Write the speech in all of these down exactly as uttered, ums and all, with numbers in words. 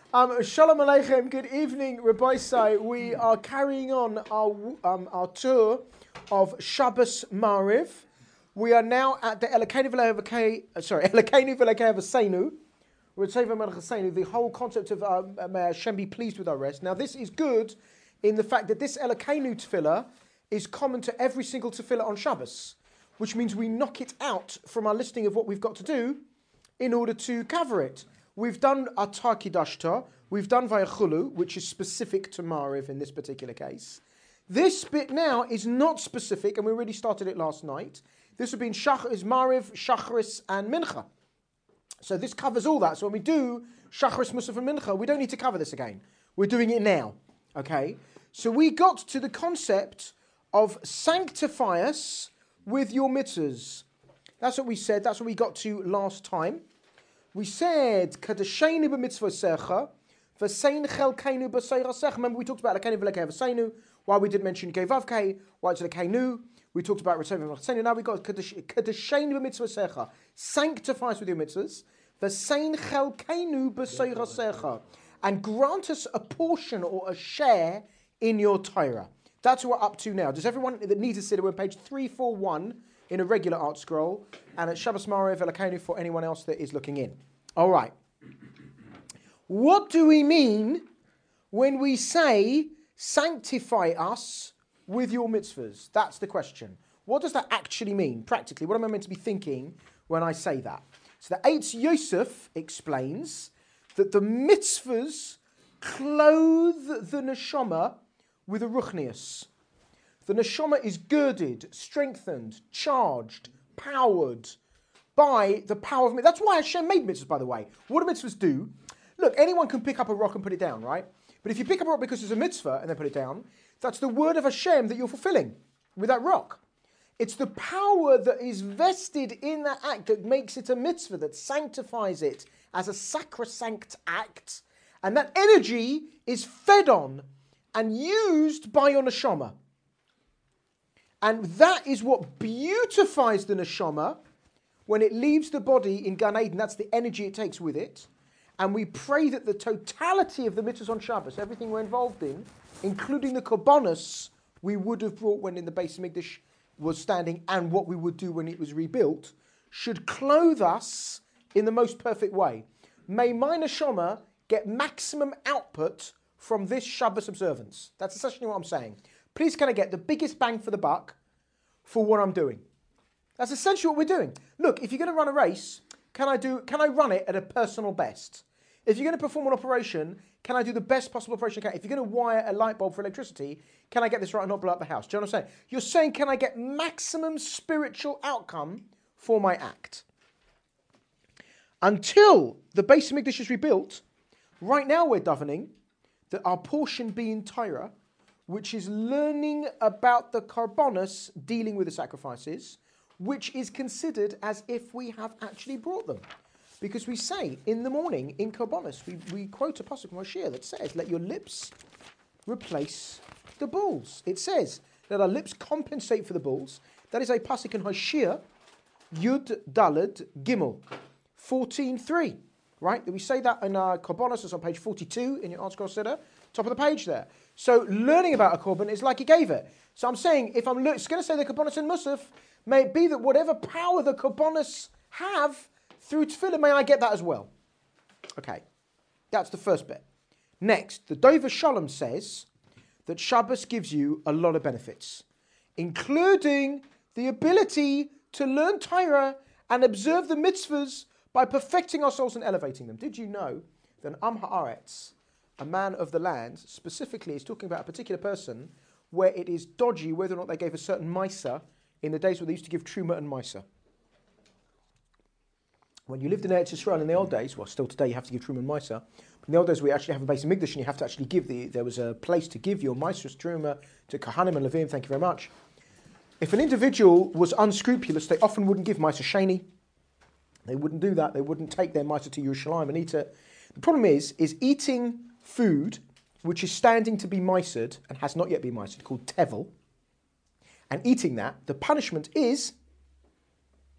Um, Shalom Aleichem, good evening, Rabbi Sai. We are carrying on our um, our tour of Shabbos Mariv. We are now at the Elokeinu V'Elokei, sorry, Elokeinu V'Elokei Avosseinu, the whole concept of um, may Hashem be pleased with our rest. Now this is good in the fact that this Elokeinu tefillah is common to every single tefillah on Shabbos, which means we knock it out from our listing of what we've got to do in order to cover it. We've done Atar Kidashta, we've done Vayachulu, which is specific to Mariv in this particular case. This bit now is not specific, and we already started it last night. This would be in Shach- is Mariv, Shacharis, and Mincha. So this covers all that. So when we do Shacharis, Musaf, and Mincha, we don't need to cover this again. We're doing it now, okay? So we got to the concept of sanctify us with your mitzvahs. That's what we said, that's what we got to last time. We said, Kadashenu b'mitzvosecha, v'sein chelkeinu b'seirasecha. Remember we talked about Elokeinu v'Elokei Avosseinu, why we did mention Gevavkei, why it's Elokeinu. We talked about Retzov v'Avosseinu. Now we got Kadashenu b'mitzvosecha, sanctify us with your mitzvahs, v'sein chelkeinu b'seirasecha, and grant us a portion or a share in your Torah. That's what we're up to now. Does everyone that needs to sit, we're on page three forty-one in a regular art scroll, and at Shabbos Mariv Elokeinu for anyone else that is looking in. All right. What do we mean when we say, sanctify us with your mitzvahs? That's the question. What does that actually mean, practically? What am I meant to be thinking when I say that? So the Eitz Yosef explains that the mitzvahs clothe the neshama with a ruchnius. The neshama is girded, strengthened, charged, powered by the power of mitzvahs. That's why Hashem made mitzvahs, by the way. What do mitzvahs do? Look, anyone can pick up a rock and put it down, right? But if you pick up a rock because it's a mitzvah and then put it down, that's the word of Hashem that you're fulfilling with that rock. It's the power that is vested in that act that makes it a mitzvah, that sanctifies it as a sacrosanct act. And that energy is fed on and used by your neshama. And that is what beautifies the neshama when it leaves the body in Gan Eden. That's the energy it takes with it. And we pray that the totality of the mitzvahs on Shabbos, everything we're involved in, including the korbanos we would have brought when in the Beis Hamikdash was standing and what we would do when it was rebuilt, should clothe us in the most perfect way. May my neshama get maximum output from this Shabbos observance. That's essentially what I'm saying. Please can I get the biggest bang for the buck for what I'm doing? That's essentially what we're doing. Look, if you're going to run a race, can I do? Can I run it at a personal best? If you're going to perform an operation, can I do the best possible operation I can? If you're going to wire a light bulb for electricity, can I get this right and not blow up the house? Do you know what I'm saying? You're saying, can I get maximum spiritual outcome for my act? Until the Beis Hamikdash is rebuilt, right now we're davening that our portion be in Torah, which is learning about the korbanos, dealing with the sacrifices, which is considered as if we have actually brought them. Because we say in the morning, in korbanos, we, we quote a pasuk from Hosea that says, let your lips replace the bulls. It says, let our lips compensate for the bulls. That is a pasuk in Hosea, Yud Daled Gimel, fourteen three. Right? We say that in our korbanos, it's on page forty-two in your Art Scroll Siddur, top of the page there. So learning about a korban is like he gave it. So I'm saying, if I'm le- going to say the korbanos and musaf, may it be that whatever power the korbanos have through tefillah, may I get that as well. Okay, that's the first bit. Next, the Dover Shalom says that Shabbos gives you a lot of benefits, including the ability to learn Torah and observe the mitzvahs by perfecting ourselves and elevating them. Did you know that Am Haaretz, a man of the land, specifically is talking about a particular person where it is dodgy whether or not they gave a certain Maisa in the days where they used to give Truma and Maisa. When you lived in Eretz Yisrael in the old days, well, still today you have to give Truma and Maisa, but in the old days we actually have a Beis Hamikdash and you have to actually give the, there was a place to give your Maisros Truma to Kahanim and Levim, thank you very much. If an individual was unscrupulous, they often wouldn't give Maisa Sheni. They wouldn't do that. They wouldn't take their Maisa to Yerushalayim and eat it. The problem is, is eating food which is standing to be Maised and has not yet been Maised, called Tevel, and eating that, the punishment is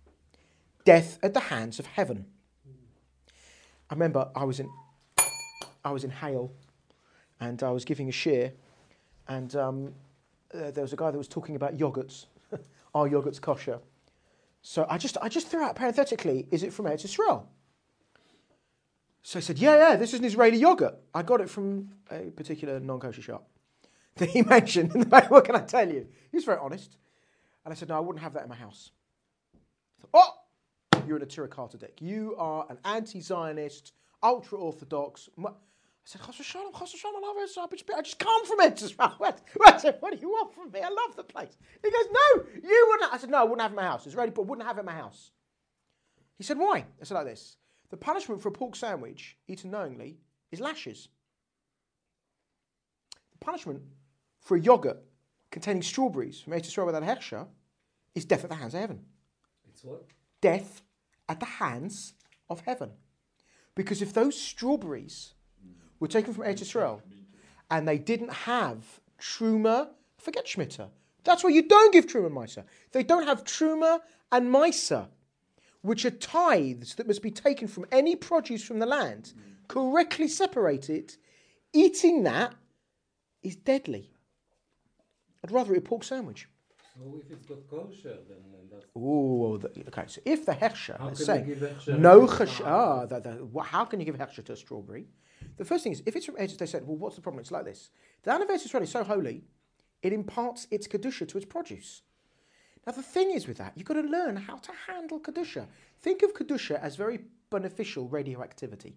death at the hands of heaven. I remember I was in I was in Hale, and I was giving a share, and um, uh, there was a guy that was talking about yogurts. Are yogurts kosher? So I just I just threw out parenthetically, is it from Eretz Yisrael? So I said, yeah, yeah, this is an Israeli yogurt. I got it from a particular non-kosher shop that he mentioned. In the back. What can I tell you? He was very honest. And I said, no, I wouldn't have that in my house. Said, oh, you're an Atira Kartadek. You are an anti-Zionist, ultra-Orthodox. I said, Chas v'shalom, Chas v'shalom, I love it. I just come from it. I said, what do you want from me? I love the place. He goes, no, you wouldn't. I said, no, I wouldn't have it in my house. Israeli, but wouldn't have it in my house. He said, why? I said like this. The punishment for a pork sandwich eaten knowingly is lashes. The punishment for a yogurt containing strawberries from Eretz Yisrael without hechsher is death at the hands of heaven. It's what? Death at the hands of heaven. Because if those strawberries were taken from Eretz Yisrael and they didn't have truma, forget shmita. That's why you don't give truma and maisa. They don't have truma and maisa, which are tithes that must be taken from any produce from the land, correctly separated. Eating that is deadly. I'd rather eat a pork sandwich. So if it's got kosher, then that's... Oh, okay. So if the hechsher, How let's can say, you give hechsher no to a chesher, flower? ah, the, the, wha- how can you give hechsher to a strawberry? The first thing is, if it's from Eretz, they said, well, what's the problem? It's like this. The land of Eretz Yisrael is so holy, it imparts its kedusha to its produce. Now, the thing is with that, you've got to learn how to handle kedusha. Think of kedusha as very beneficial radioactivity.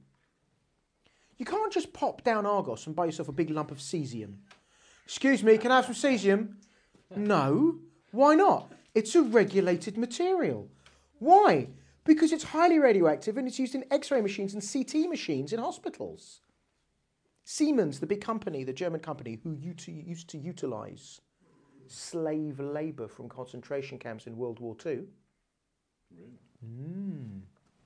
You can't just pop down Argos and buy yourself a big lump of cesium. Excuse me, can I have some cesium? No. Why not? It's a regulated material. Why? Because it's highly radioactive and it's used in X-ray machines and C T machines in hospitals. Siemens, the big company, the German company, who used to utilize slave labour from concentration camps in World War Two. Really? Mm.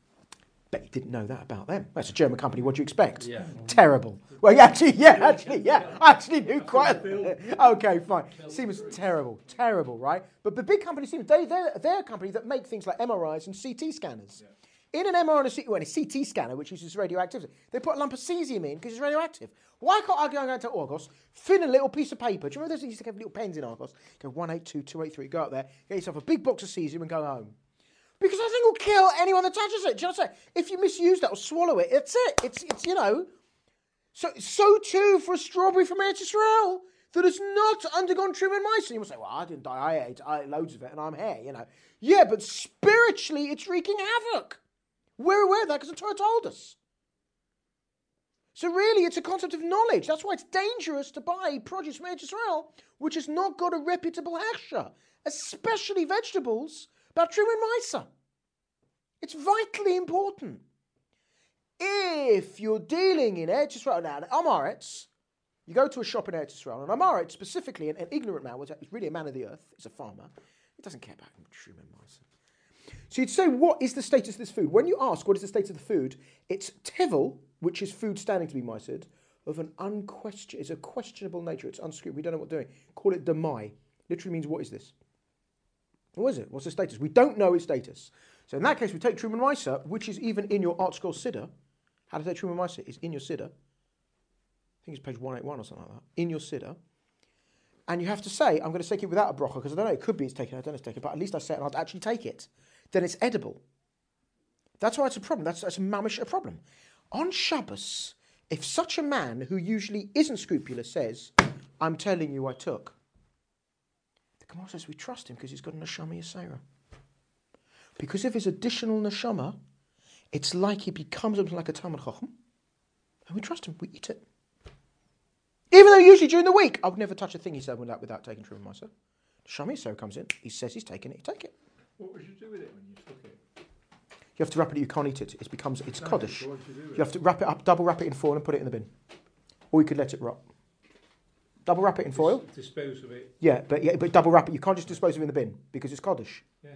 Bet you didn't know that about them. That's a German company. What do you expect? Yeah. Terrible. Well, yeah, actually, yeah, actually, yeah, I actually knew quite. Okay, fine. Siemens, terrible, terrible, right? But the big company, Siemens, they, they're, they're a company that make things like M R Is and C T scanners. Yeah. In an M R I and a, C- well, a C T scanner, which uses radioactivity, they put a lump of cesium in because it's radioactive. Why can't I go and go to Argos, thin a little piece of paper? Do you remember those used to have little pens in Argos? Go one eight two two eight three, go up there, get yourself a big box of cesium and go home. Because that thing will kill anyone that touches it. Do you know what I'm saying? If you misuse that or swallow it, it's it. It's, it's you know. So so too for a strawberry from Eretz Yisrael that has not undergone trim and mice. And you will say, well, I didn't die. I ate, I ate loads of it and I'm here, you know. Yeah, but spiritually it's wreaking havoc. We're aware of that because the Torah told us. So really, it's a concept of knowledge. That's why it's dangerous to buy produce from Eretz Yisrael, which has not got a reputable hechsher, especially vegetables, but trim and maisa. It's vitally important. If you're dealing in Eretz Yisrael, now, Amaretz, you go to a shop in Eretz Yisrael, and Amaretz, specifically, an, an ignorant man, which is really a man of the earth, is a farmer, he doesn't care about trim and maisa. So you'd say, what is the status of this food? When you ask what is the status of the food, it's tevel, which is food standing to be micered, of an unquestioned, it's a questionable nature, it's unscrupulous, we don't know what we're doing. Call it demai. Literally means, what is this? What is it? What's the status? We don't know its status. So in that case, we take Truman Maisa, which is even in your Art Scroll Siddur. How to take Truman Maisa is in your Siddur. I think it's page one eighty-one or something like that. In your Siddur. And you have to say, I'm going to take it without a bracha, because I don't know, it could be it's taken, I don't know it's taken, but at least I say it and I'll actually take it. Then it's edible. That's why it's a problem. That's, that's a mamish a problem. On Shabbos, if such a man who usually isn't scrupulous says, I'm telling you I took, the Gemara says we trust him because he's got a neshama yasera. Because of his additional neshama, it's like he becomes like a Talmud Chacham, and we trust him, we eat it. Even though usually during the week, I would never touch a thing he said without, without taking Truman Maisa. Neshama yasera comes in, he says he's taken it, you take it. What would you do with it when you took it? You have to wrap it, you can't eat it. It becomes, it's No, Kaddish. so what do you do with You have to wrap it up, double wrap it in foil and put it in the bin. Or you could let it rot. Double wrap it in foil. Dis- dispose of it. Yeah, but yeah, but double wrap it. You can't just dispose of it in the bin because it's Kaddish. Yeah.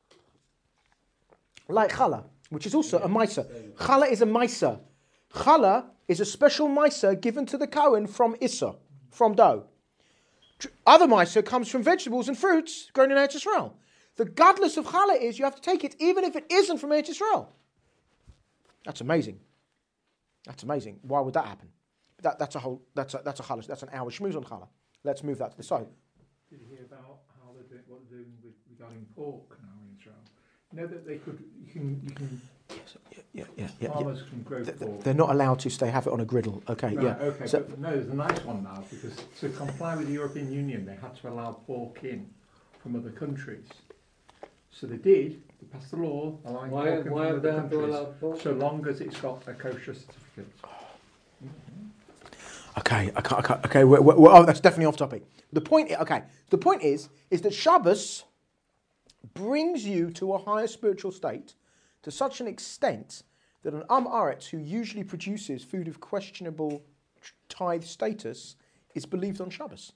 Like challah, which is also a maisa. Challah is a maisa. Challah is a special maisa given to the Kohen from Issa, from dough. Tr- Other maisa comes from vegetables and fruits grown in Eretz Yisrael. The godless of challah is you have to take it even if it isn't from Eretz Yisrael. That's amazing. That's amazing. Why would that happen? That, that's a whole. That's a that's a challah. That's an hour shmooze on challah. Let's move that to the side. Did you hear about how they're doing, what they're doing with, regarding pork now in Israel? You know that they could, you can, you can, Yes, yeah, yeah, yeah, yeah. farmers can grow Th- pork. They're not allowed to stay have it on a griddle. Okay, Right, yeah. okay, So- but no, there's a nice one now, because to comply with the European Union, they had to allow pork in from other countries. So they did, they passed a law allowing Why, pork in why from have they other have to countries, allow pork? so long as it's got a kosher certificate. Okay, okay, okay. okay we're, we're, we're- oh, that's definitely off topic. The point, i- okay, the point is, is that Shabbos brings you to a higher spiritual state to such an extent that an Am Aretz who usually produces food of questionable tithe status is believed on Shabbos.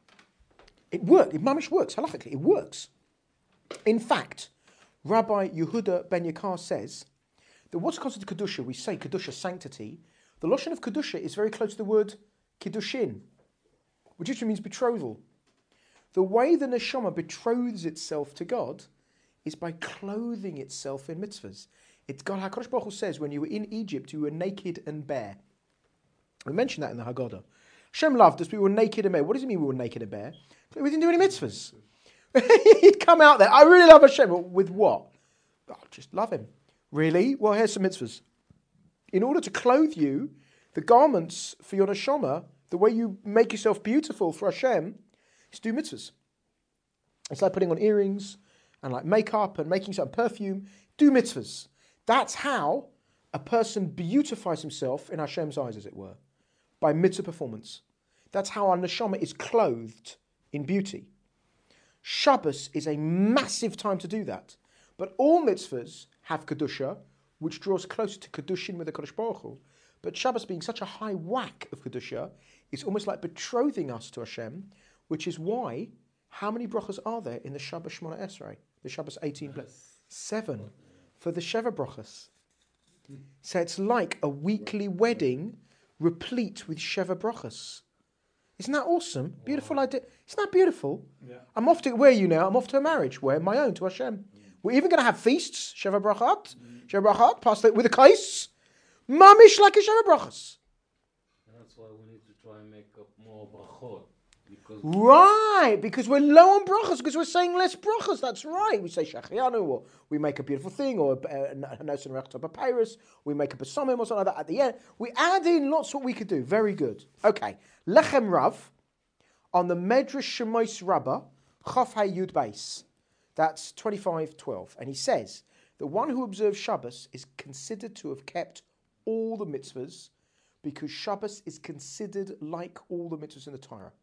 It works. It mamish works halachically. It works. In fact, Rabbi Yehuda Ben Yakar says that what's considered kedusha, we say kedusha, sanctity. The lashon of kedusha is very close to the word kiddushin, which literally means betrothal. The way the neshama betroths itself to God is by clothing itself in mitzvahs. It's God, HaKadosh Baruch Hu says, when you were in Egypt, you were naked and bare. We mentioned that in the Haggadah. Hashem loved us, we were naked and bare. What does it mean we were naked and bare? We didn't do any mitzvahs. He'd come out there, I really love Hashem, but with what? Oh, just love him. Really? Well, here's some mitzvahs. In order to clothe you, the garments for your neshama, the way you make yourself beautiful for Hashem, is do mitzvahs. It's like putting on earrings and like makeup and making some perfume. Do mitzvahs. That's how a person beautifies himself in Hashem's eyes, as it were, by mitzvah performance. That's how our neshama is clothed in beauty. Shabbos is a massive time to do that. But all mitzvahs have kedusha, which draws closer to kedushin with the Kodesh Baruch Hu. But Shabbos being such a high whack of kedusha, it's almost like betrothing us to Hashem, which is why, how many brachas are there in the Shabbos Shmona Esrei? The Shabbos eighteen plus seven for the Sheva brachas. So it's like a weekly wedding replete with Sheva brachas. Isn't that awesome? Beautiful idea. Isn't that beautiful? Yeah. I'm off to, where are you now? I'm off to a marriage. Where? My own, to Hashem. We're even going to have feasts, Sheva brachat, Sheva brachat, past it with a kais. Mamish like a Sheva brachas. That's why we need to try and make up more brachot. Because Right, because we're low on brachas, because we're saying less brachas. That's right. We say shachianu, or we make a beautiful thing, or a nos and rechta papyrus. We make a besamim or something like that at the end. We add in lots what we could do. Very good. Okay, lechem rav on the Medrash Shemois Rabbah Chaf Yud Beis. That's twenty-five twelve, and he says the one who observes Shabbos is considered to have kept all the mitzvahs, because Shabbos is considered like all the mitzvahs in the Torah.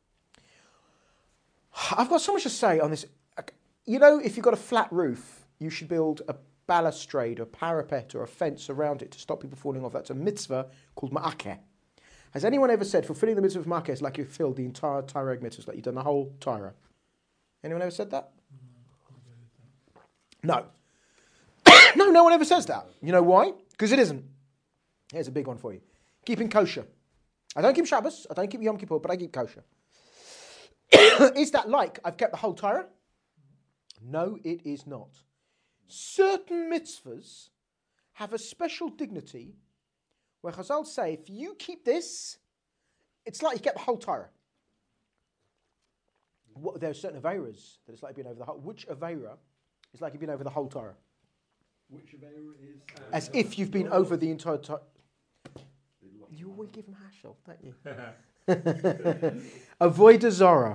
I've got so much to say on this. You know, if you've got a flat roof, you should build a balustrade, or parapet, or a fence around it to stop people falling off. That's a mitzvah called ma'akeh. Has anyone ever said fulfilling the mitzvah of ma'akeh is like you filled the entire Torah mitzvahs, like you've done the whole Torah? Anyone ever said that? No. No, no one ever says that. You know why? Because it isn't. Here's a big one for you. Keeping kosher. I don't keep Shabbos, I don't keep Yom Kippur, but I keep kosher. Is that like I've kept the whole Torah? No, it is not. Certain mitzvahs have a special dignity where Chazal say, if you keep this, it's like you kept the whole Torah. What, there are certain Averas that it's like being over the whole. Which Avera is like you've been over the whole Torah? Which Avera is? As if you've been over the entire Torah. You always give them hashel, don't you? Avodah Zarah.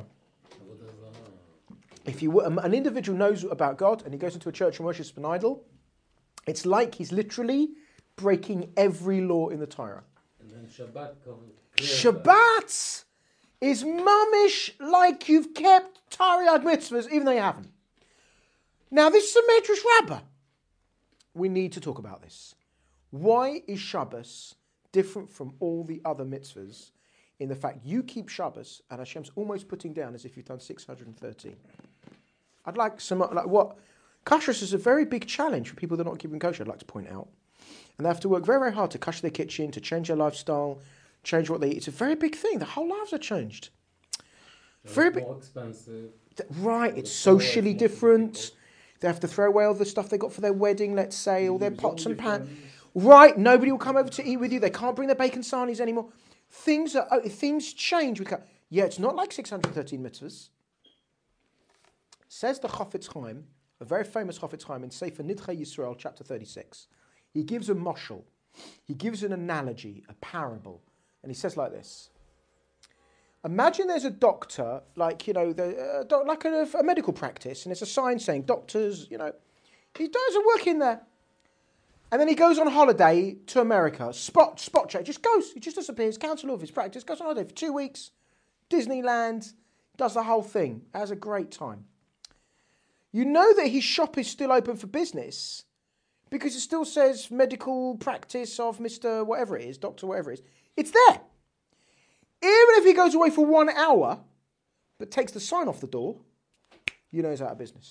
If you um, an individual knows about God and he goes into a church and worships an idol, it's like he's literally breaking every law in the Torah. and then Shabbat comes. clear that. Shabbat is mamish like you've kept Tariag mitzvahs, even though you haven't. Now, this is a Medrash Rabbah. We need to talk about this. Why is Shabbos different from all the other mitzvahs in the fact you keep Shabbos and Hashem's almost putting down as if you've done six hundred thirteen? I'd like some, like what? Kashrus is a very big challenge for people that are not keeping kosher, I'd like to point out. And they have to work very, very hard to kosher their kitchen, to change their lifestyle, change what they eat. It's a very big thing. Their whole lives are changed. So Very it's big. more expensive. Th- Right, For it's the poor, socially it's more for different. people. They have to throw away all the stuff they got for their wedding, let's say, all their Use all pots and your pans. friends. Right, nobody will come over to eat with you. They can't bring their bacon sarnies anymore. Things are oh, things change. With, yeah, it's not like six hundred thirteen mitzvahs. Says the Chafetz Chaim, a very famous Chafetz Chaim in Sefer Nidchei Yisrael, chapter thirty-six. He gives a moshel. He gives an analogy, a parable. And he says like this. Imagine there's a doctor, like, you know, the, uh, doc, like a, a medical practice, and there's a sign saying, doctors, you know, he doesn't work in there. And then he goes on holiday to America, spot spot check, just goes, he just disappears, cancels all of his practice, goes on holiday for two weeks, Disneyland, does the whole thing, has a great time. You know that his shop is still open for business because it still says medical practice of Mister whatever it is, doctor whatever it is. It's there. Even if he goes away for one hour, but takes the sign off the door, you know he's out of business.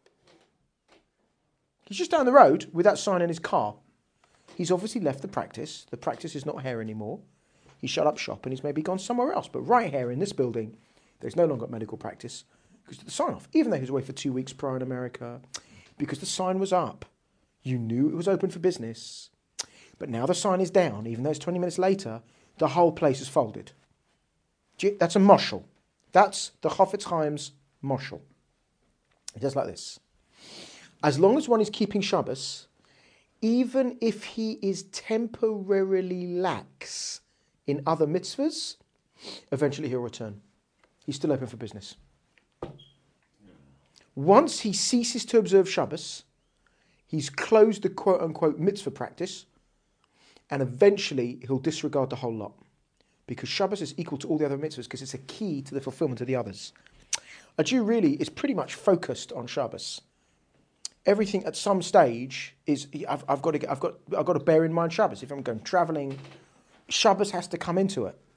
He's just down the road with that sign in his car. He's obviously left the practice. The practice is not here anymore. He shut up shop and he's maybe gone somewhere else. But right here in this building, there's no longer medical practice because of the sign off. Even though he was away for two weeks prior in America, because the sign was up. You knew it was open for business. But now the sign is down, even though it's twenty minutes later, the whole place is folded. That's a moshel. That's the Chafetz Chaim's moshel. It does like this. As long as one is keeping Shabbos, even if he is temporarily lax in other mitzvahs, eventually he'll return. He's still open for business. Once he ceases to observe Shabbos, he's closed the quote-unquote mitzvah practice, and eventually he'll disregard the whole lot. Because Shabbos is equal to all the other mitzvahs because it's a key to the fulfillment of the others. A Jew really is pretty much focused on Shabbos. Everything at some stage is I've, I've got to I've got I've got to bear in mind Shabbos. If I'm going traveling, Shabbos has to come into it.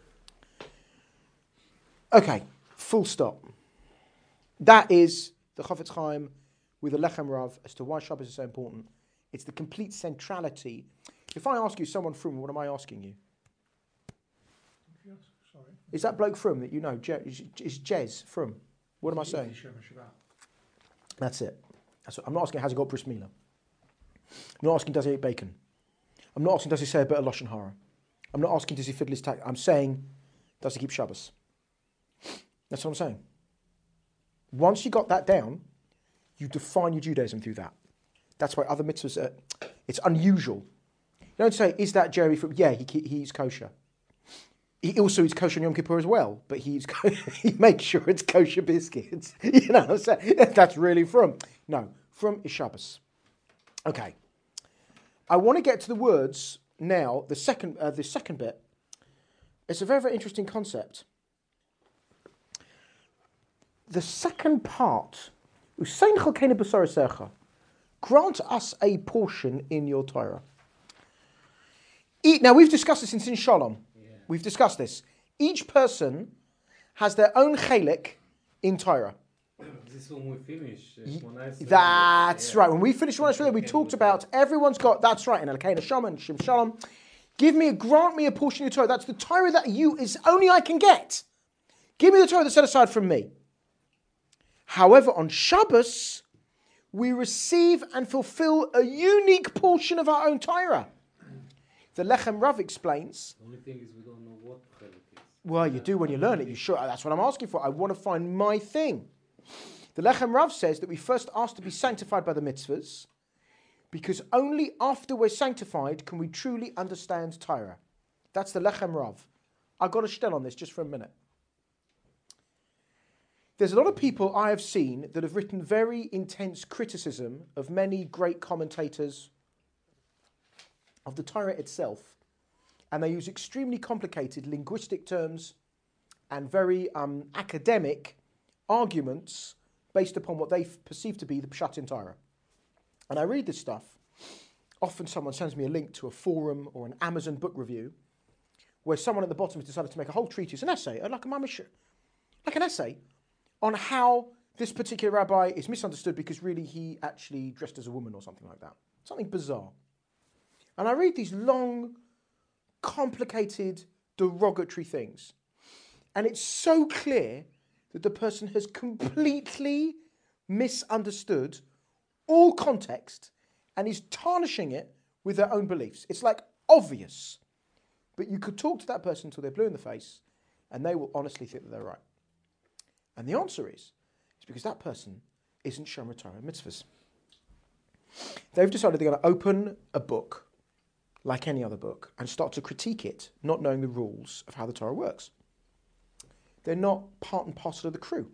Okay, full stop. That is the Chafetz Chaim with the Lechem Rav as to why Shabbos is so important. It's the complete centrality. If I ask you someone from, what am I asking you? Yes, sorry. Is that bloke from that you know? Je, is, is Jez from? What am I saying? That's it. That's what, I'm not asking has he got bris milah. I'm not asking does he eat bacon. I'm not asking does he say a bit of lashon hara. I'm not asking does he fiddle his tack. I'm saying does he keep Shabbos. That's what I'm saying. Once you got that down, you define your Judaism through that. That's why other mitzvahs are, it's unusual. You don't say, is that Jerry from, yeah, he, he eats kosher. He also eats kosher on Yom Kippur as well, but he, eats, he makes sure it's kosher biscuits. You know what I'm saying? That's really from. No, from is Shabbos. Okay. I want to get to the words now, the second, uh, the second bit. It's a very, very interesting concept. The second part, grant us a portion in your Torah. Now, we've discussed this in Sin Shalom. Yeah. We've discussed this. Each person has their own chelik in Torah. This is when we finish. Uh, that's yeah. right. When we finished one we talked about, everyone's got, that's right, in Elkein Hashem and Shem Shalom. Give me, a, grant me a portion of your Torah. That's the Torah that you, is only I can get. Give me the Torah that's set aside from me. However, on Shabbos, we receive and fulfill a unique portion of our own Torah. The Lechem Rav explains. The only thing is we don't know what chelik is. Well, you do when you learn it. You sure? That's what I'm asking for. I want to find my thing. The Lechem Rav says that we first ask to be sanctified by the mitzvahs, because only after we're sanctified can we truly understand Torah. That's the Lechem Rav. I've got to shtel on this just for a minute. There's a lot of people I have seen that have written very intense criticism of many great commentators of the Torah itself, and they use extremely complicated linguistic terms and very um, academic arguments based upon what they perceive to be the Pshat in Torah. And I read this stuff. Often someone sends me a link to a forum or an Amazon book review where someone at the bottom has decided to make a whole treatise, an essay, like a mamish, like an essay, on how this particular rabbi is misunderstood because really he actually dressed as a woman or something like that. Something bizarre. And I read these long, complicated, derogatory things. And it's so clear that the person has completely misunderstood all context and is tarnishing it with their own beliefs. It's like obvious. But you could talk to that person until they're blue in the face, and they will honestly think that they're right. And the answer is, it's because that person isn't Shomer Torah mitzvahs. They've decided they're going to open a book, like any other book, and start to critique it, not knowing the rules of how the Torah works. They're not part and parcel of the crew.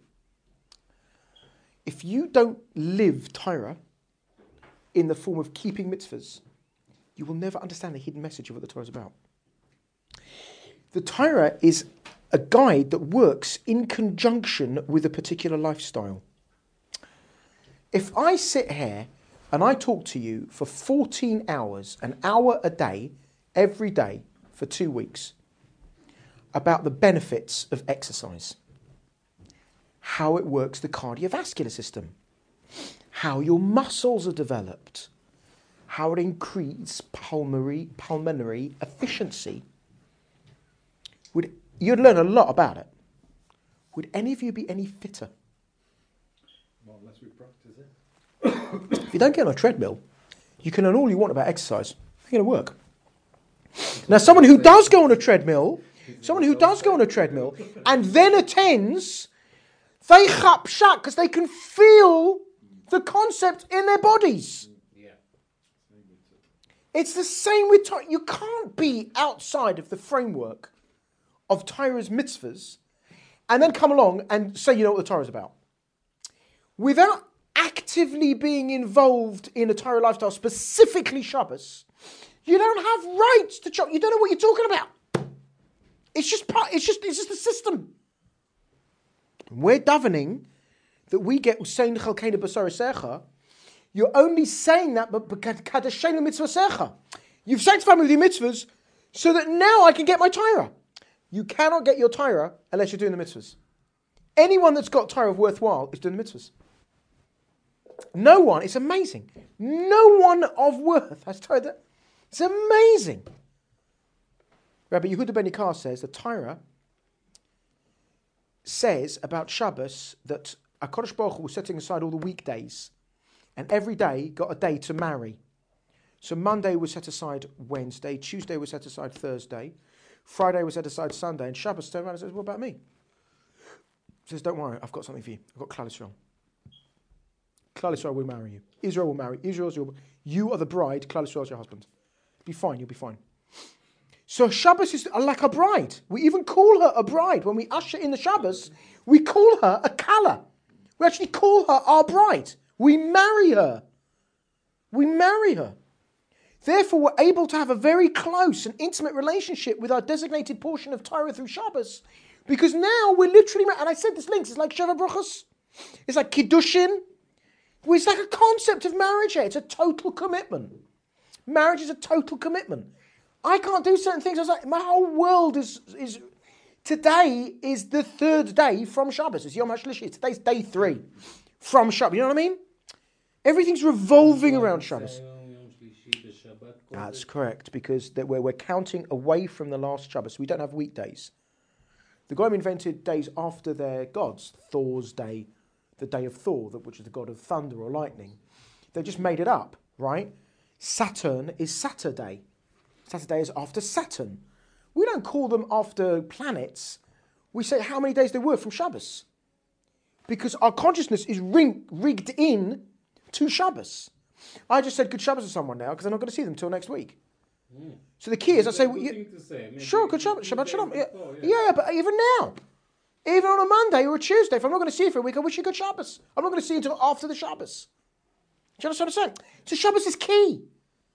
If you don't live Torah in the form of keeping mitzvahs, you will never understand the hidden message of what the Torah is about. The Torah is a guide that works in conjunction with a particular lifestyle. If I sit here and I talk to you for fourteen hours, an hour a day, every day, for two weeks, about the benefits of exercise, how it works the cardiovascular system, how your muscles are developed, how it increases pulmonary, pulmonary efficiency, would you'd learn a lot about it. Would any of you be any fitter? Well, unless we practice it. If you don't get on a treadmill, you can learn all you want about exercise. It's going to work. Now, someone who does go on a treadmill, someone who does go on a treadmill and then attends, they chap shak because they can feel the concept in their bodies. Yeah. It's the same with Torah. You can't be outside of the framework of Torah's mitzvahs and then come along and say you know what the Torah is about. Without actively being involved in a Torah lifestyle, specifically Shabbos, you don't have rights to chop. You don't know what you're talking about. It's just part, it's just it's just the system. We're davening that we get Usain Chalkeinu B'Sarasecha. You're only saying that but Kadashenu Mitzvasecha. You've sanctified me with your mitzvahs so that now I can get my Torah. You cannot get your Torah unless you're doing the mitzvahs. Anyone that's got Torah worthwhile is doing the mitzvahs. No one, it's amazing. No one of worth has Torah. That, it's amazing. Rabbi Yehuda Ben Yakar says that Torah says about Shabbos that HaKadosh Baruch Hu was setting aside all the weekdays and every day got a day to marry. So Monday was set aside Wednesday, Tuesday was set aside Thursday, Friday was set aside Sunday, and Shabbos turned around and says, what about me? He says, don't worry, I've got something for you. I've got Klal Yisrael. Klal Yisrael will marry you. Israel will marry. Israel's your, you are the bride, Klal Yisrael's your husband. Be fine, you'll be fine. So Shabbos is like a bride. We even call her a bride. When we usher in the Shabbos, we call her a Kala. We actually call her our bride. We marry her. We marry her. Therefore, we're able to have a very close and intimate relationship with our designated portion of Torah through Shabbos, because now we're literally, and I said this links, it's like Sheva Brachos, it's like Kiddushin, it's like a concept of marriage here. It's a total commitment. Marriage is a total commitment. I can't do certain things. I was like, my whole world is, is today is the third day from Shabbos. It's Yom HaShlishi. Today's day three from Shabbos. You know what I mean? Everything's revolving around Shabbos. That's correct, because that we're, we're counting away from the last Shabbos. We don't have weekdays. The Goyim invented days after their gods. Thor's day, the day of Thor, which is the god of thunder or lightning. They just made it up, right? Saturn is Saturday. Saturday is after Saturn. We don't call them after planets. We say how many days there were from Shabbos. Because our consciousness is ring, rigged in to Shabbos. I just said good Shabbos to someone now because I'm not going to see them until next week. Mm. So the key is I say, well, you, say. Sure, good Shabbos, Shabbat Shalom. Yeah. Before, yeah. yeah, but even now, even on a Monday or a Tuesday, if I'm not going to see you for a week, I wish you good Shabbos. I'm not going to see you until after the Shabbos. Do you understand what I'm saying? So Shabbos is key.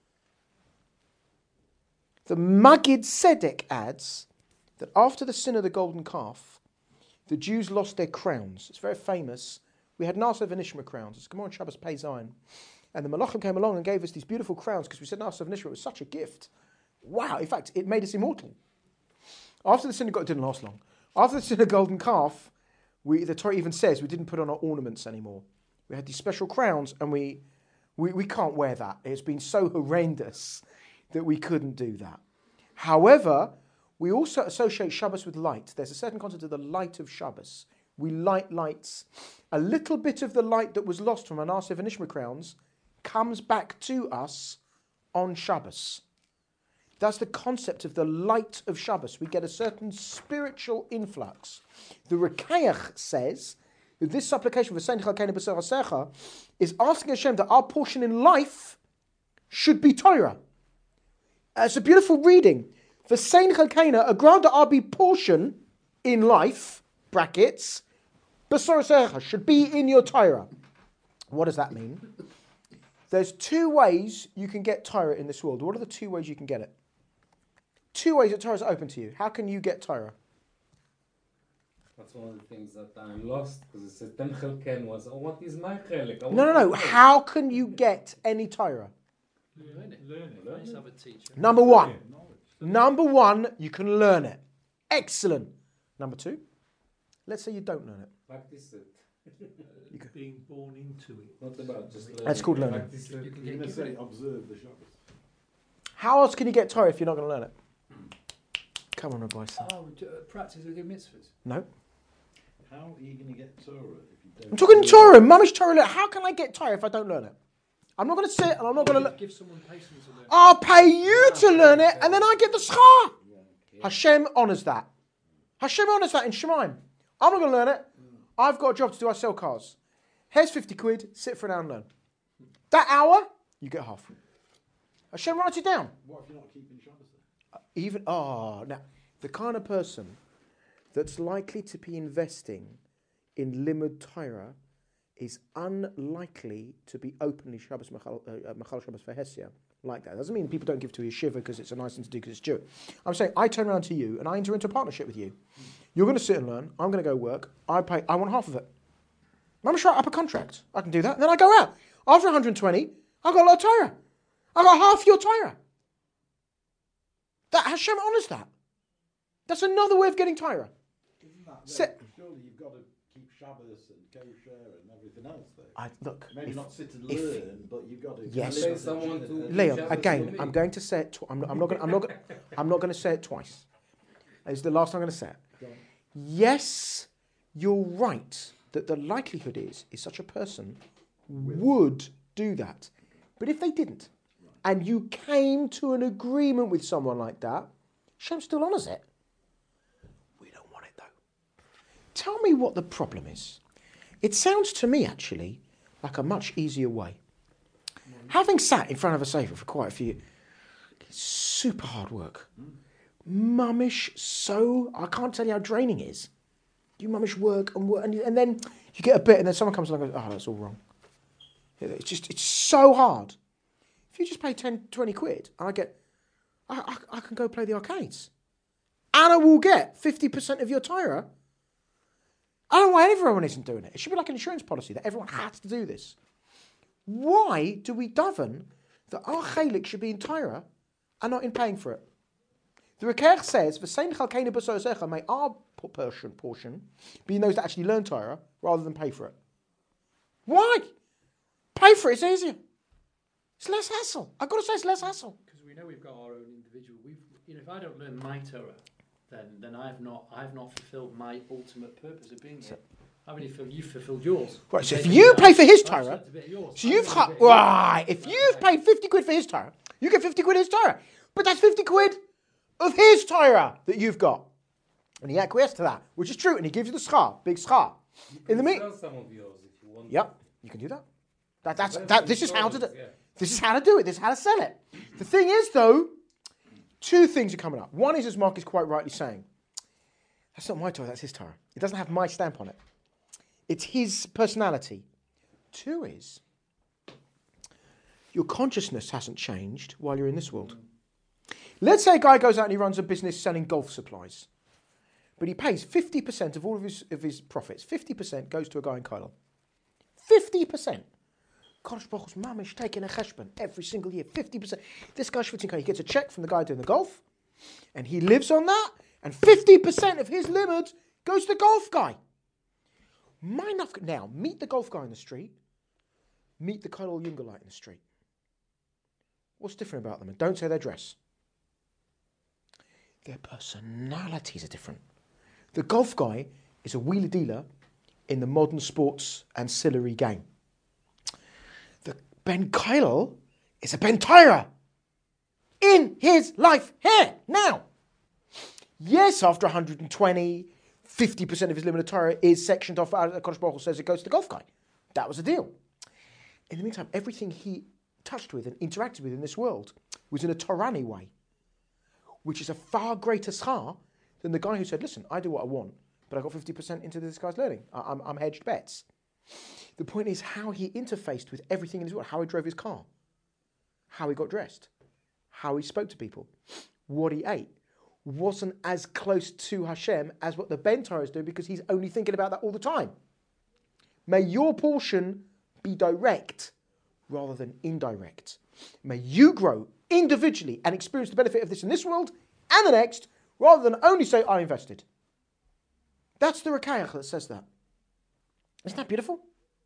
The Magid Tzedek adds that after the sin of the golden calf, the Jews lost their crowns. It's very famous. We had Naaseh v'Nishma crowns. It's Gemara Shabbos Pei Zayin. And the Malachim came along and gave us these beautiful crowns because we said Naaseh v'Nishma was such a gift. Wow, in fact, it made us immortal. After the sin of God, it didn't last long. After the sin of the golden calf, we, the Torah even says we didn't put on our ornaments anymore. We had these special crowns and we, we, we can't wear that. It's been so horrendous that we couldn't do that. However, we also associate Shabbos with light. There's a certain concept of the light of Shabbos. We light lights. A little bit of the light that was lost from our Naaseh v'Nishma crowns comes back to us on Shabbos. That's the concept of the light of Shabbos. We get a certain spiritual influx. The Rekeach says that this supplication for V'sein chalkeinu b'sor hasecha is asking Hashem that our portion in life should be Torah. Uh, it's a beautiful reading. V'sein chalkeinu, grant that our be portion in life, brackets, b'sor hasecha, should be in your Torah. What does that mean? There's two ways you can get Torah in this world. What are the two ways you can get it? Two ways that Torah is open to you. How can you get Torah? That's one of the things that I'm lost because it says ten chelken was. Oh, what is my chelik? I No, no, want to no. know. How can you get any Torah? Learn it. Learn it. Learn it. Have a teacher. Number one. Number one, you can learn it. Excellent. Number two, let's say you don't learn it. Practice it. Being born into it. Not about just learning. That's called learning. Practice You it. can You're get going to say given it. observe the Shabbos. How else can you get Torah if you're not going to learn it? Come on, Rabbi. son. Oh, uh, practice the good mitzvahs. No. How are you going to get Torah if you don't? I'm talking learn Torah, it? mamish Torah. How can I get Torah if I don't learn it? I'm not going to sit and I'm not going to. give, give someone patience to learn. I'll pay you to learn it, and then I get the schar. Hashem honors that. Hashem honors that in Shemaim. I'm not going to learn it. I've got a job to do. I sell cars. Here's fifty quid. Sit for an hour and learn. That hour, you get half. Hashem writes it down. What if you're not keeping Shabbos then? Even oh, now the kind of person that's likely to be investing in limud Torah is unlikely to be openly Shabbos Machal uh, Machal Shabbos for Hesia like that. Doesn't mean people don't give to a yeshiva because it's a nice thing to do because it's Jewish. I'm saying I turn around to you and I enter into a partnership with you. You're going to sit and learn. I'm going to go work. I pay. I want half of it. I'm sure up a contract. I can do that. And then I go out after one hundred twenty. I got a lot of Torah. I got half your Torah. That Hashem honors that. That's another way of getting Torah. Isn't that Se- then, surely you've got to keep Shabbos and kosher and everything else though. I look. Maybe if- not sit and if- learn, but you've got to. Yes. Say someone to- Leon, Shabbos again, for me. I'm going to say it. Tw- I'm not. I'm not going. I'm not. Gonna, I'm not going to say it twice. It's the last time I'm going to say it. Go on. Yes, you're right that the likelihood is is such a person would do that, but if they didn't, and you came to an agreement with someone like that, Shem still honours it. We don't want it though. Tell me what the problem is. It sounds to me actually like a much easier way. Having sat in front of a sefer for quite a few, it's super hard work. Mummish, so I can't tell you how draining it is. You mummish work and work, and, you, and then you get a bit, and then someone comes along and goes, "Oh, that's all wrong." It's just, it's so hard. If you just pay ten, twenty quid, and I get, I, I, I can go play the arcades, and I will get fifty percent of your Torah. I don't know why everyone isn't doing it. It should be like an insurance policy that everyone has to do this. Why do we daven that our chalik should be in Torah and not in paying for it? The Rekeach says, "V'sein chalkeinu b'sor hasecha," may our portion portion be in those that actually learn Torah rather than pay for it. Why? Pay for it, it's easier. It's less hassle. I've got to say it's less hassle. Because we know we've got our own individual. We've, you know, if I don't learn my Torah, then then I've not I've not fulfilled my ultimate purpose of being here. How many feel you've fulfilled yours? Right, so You've if taken you that. pay for his I've Torah, spent a bit of yours. so I've you've done a got, bit of yours. right, if you've paid fifty quid for his Torah, you get fifty quid his Torah. But that's fifty quid of his Torah that you've got. And he acquiesced to that, which is true, and he gives you the schar, big schar. In the mean, Sell some of yours if you want. yep, you can do that. That that's That's that. This is how to do. yeah. This is how to do it. This is how to sell it. The thing is, though, two things are coming up. One is, as Mark is quite rightly saying, that's not my Torah. That's his Torah. It doesn't have my stamp on it. It's his personality. Two is, your consciousness hasn't changed while you're in this world. Let's say a guy goes out and he runs a business selling golf supplies, but he pays fifty percent of all of his, of his profits. fifty percent goes to a guy in Kailon. fifty percent. Kodesh Baruch Hu's mamish taking a cheshbon every single year. fifty percent. This guy's shvitzing, he gets a check from the guy doing the golf, and he lives on that, and fifty percent of his limit goes to the golf guy. My nafka, now, meet the golf guy in the street, meet the Kollel Jungerlite in the street. What's different about them? And don't say their dress. Their personalities are different. The golf guy is a wheeler dealer in the modern sports ancillary game. The Ben Kyle is a Ben Tyra. in his life here, now. Yes, after one hundred twenty, fifty percent of his limited Torah is sectioned off. HaKadosh Baruch Hu says it goes to the golf guy. That was the deal. In the meantime, everything he touched with and interacted with in this world was in a Torani way, which is a far greater schar than the guy who said, listen, I do what I want, but I got fifty percent into this guy's learning. I, I'm, I'm hedged bets. The point is how he interfaced with everything in his world, how he drove his car, how he got dressed, how he spoke to people, what he ate, wasn't as close to Hashem as what the Ben Torahs do because he's only thinking about that all the time. May your portion be direct rather than indirect. May you grow individually and experience the benefit of this in this world and the next rather than only say, I invested. That's the Rekayach that says that. Isn't that beautiful?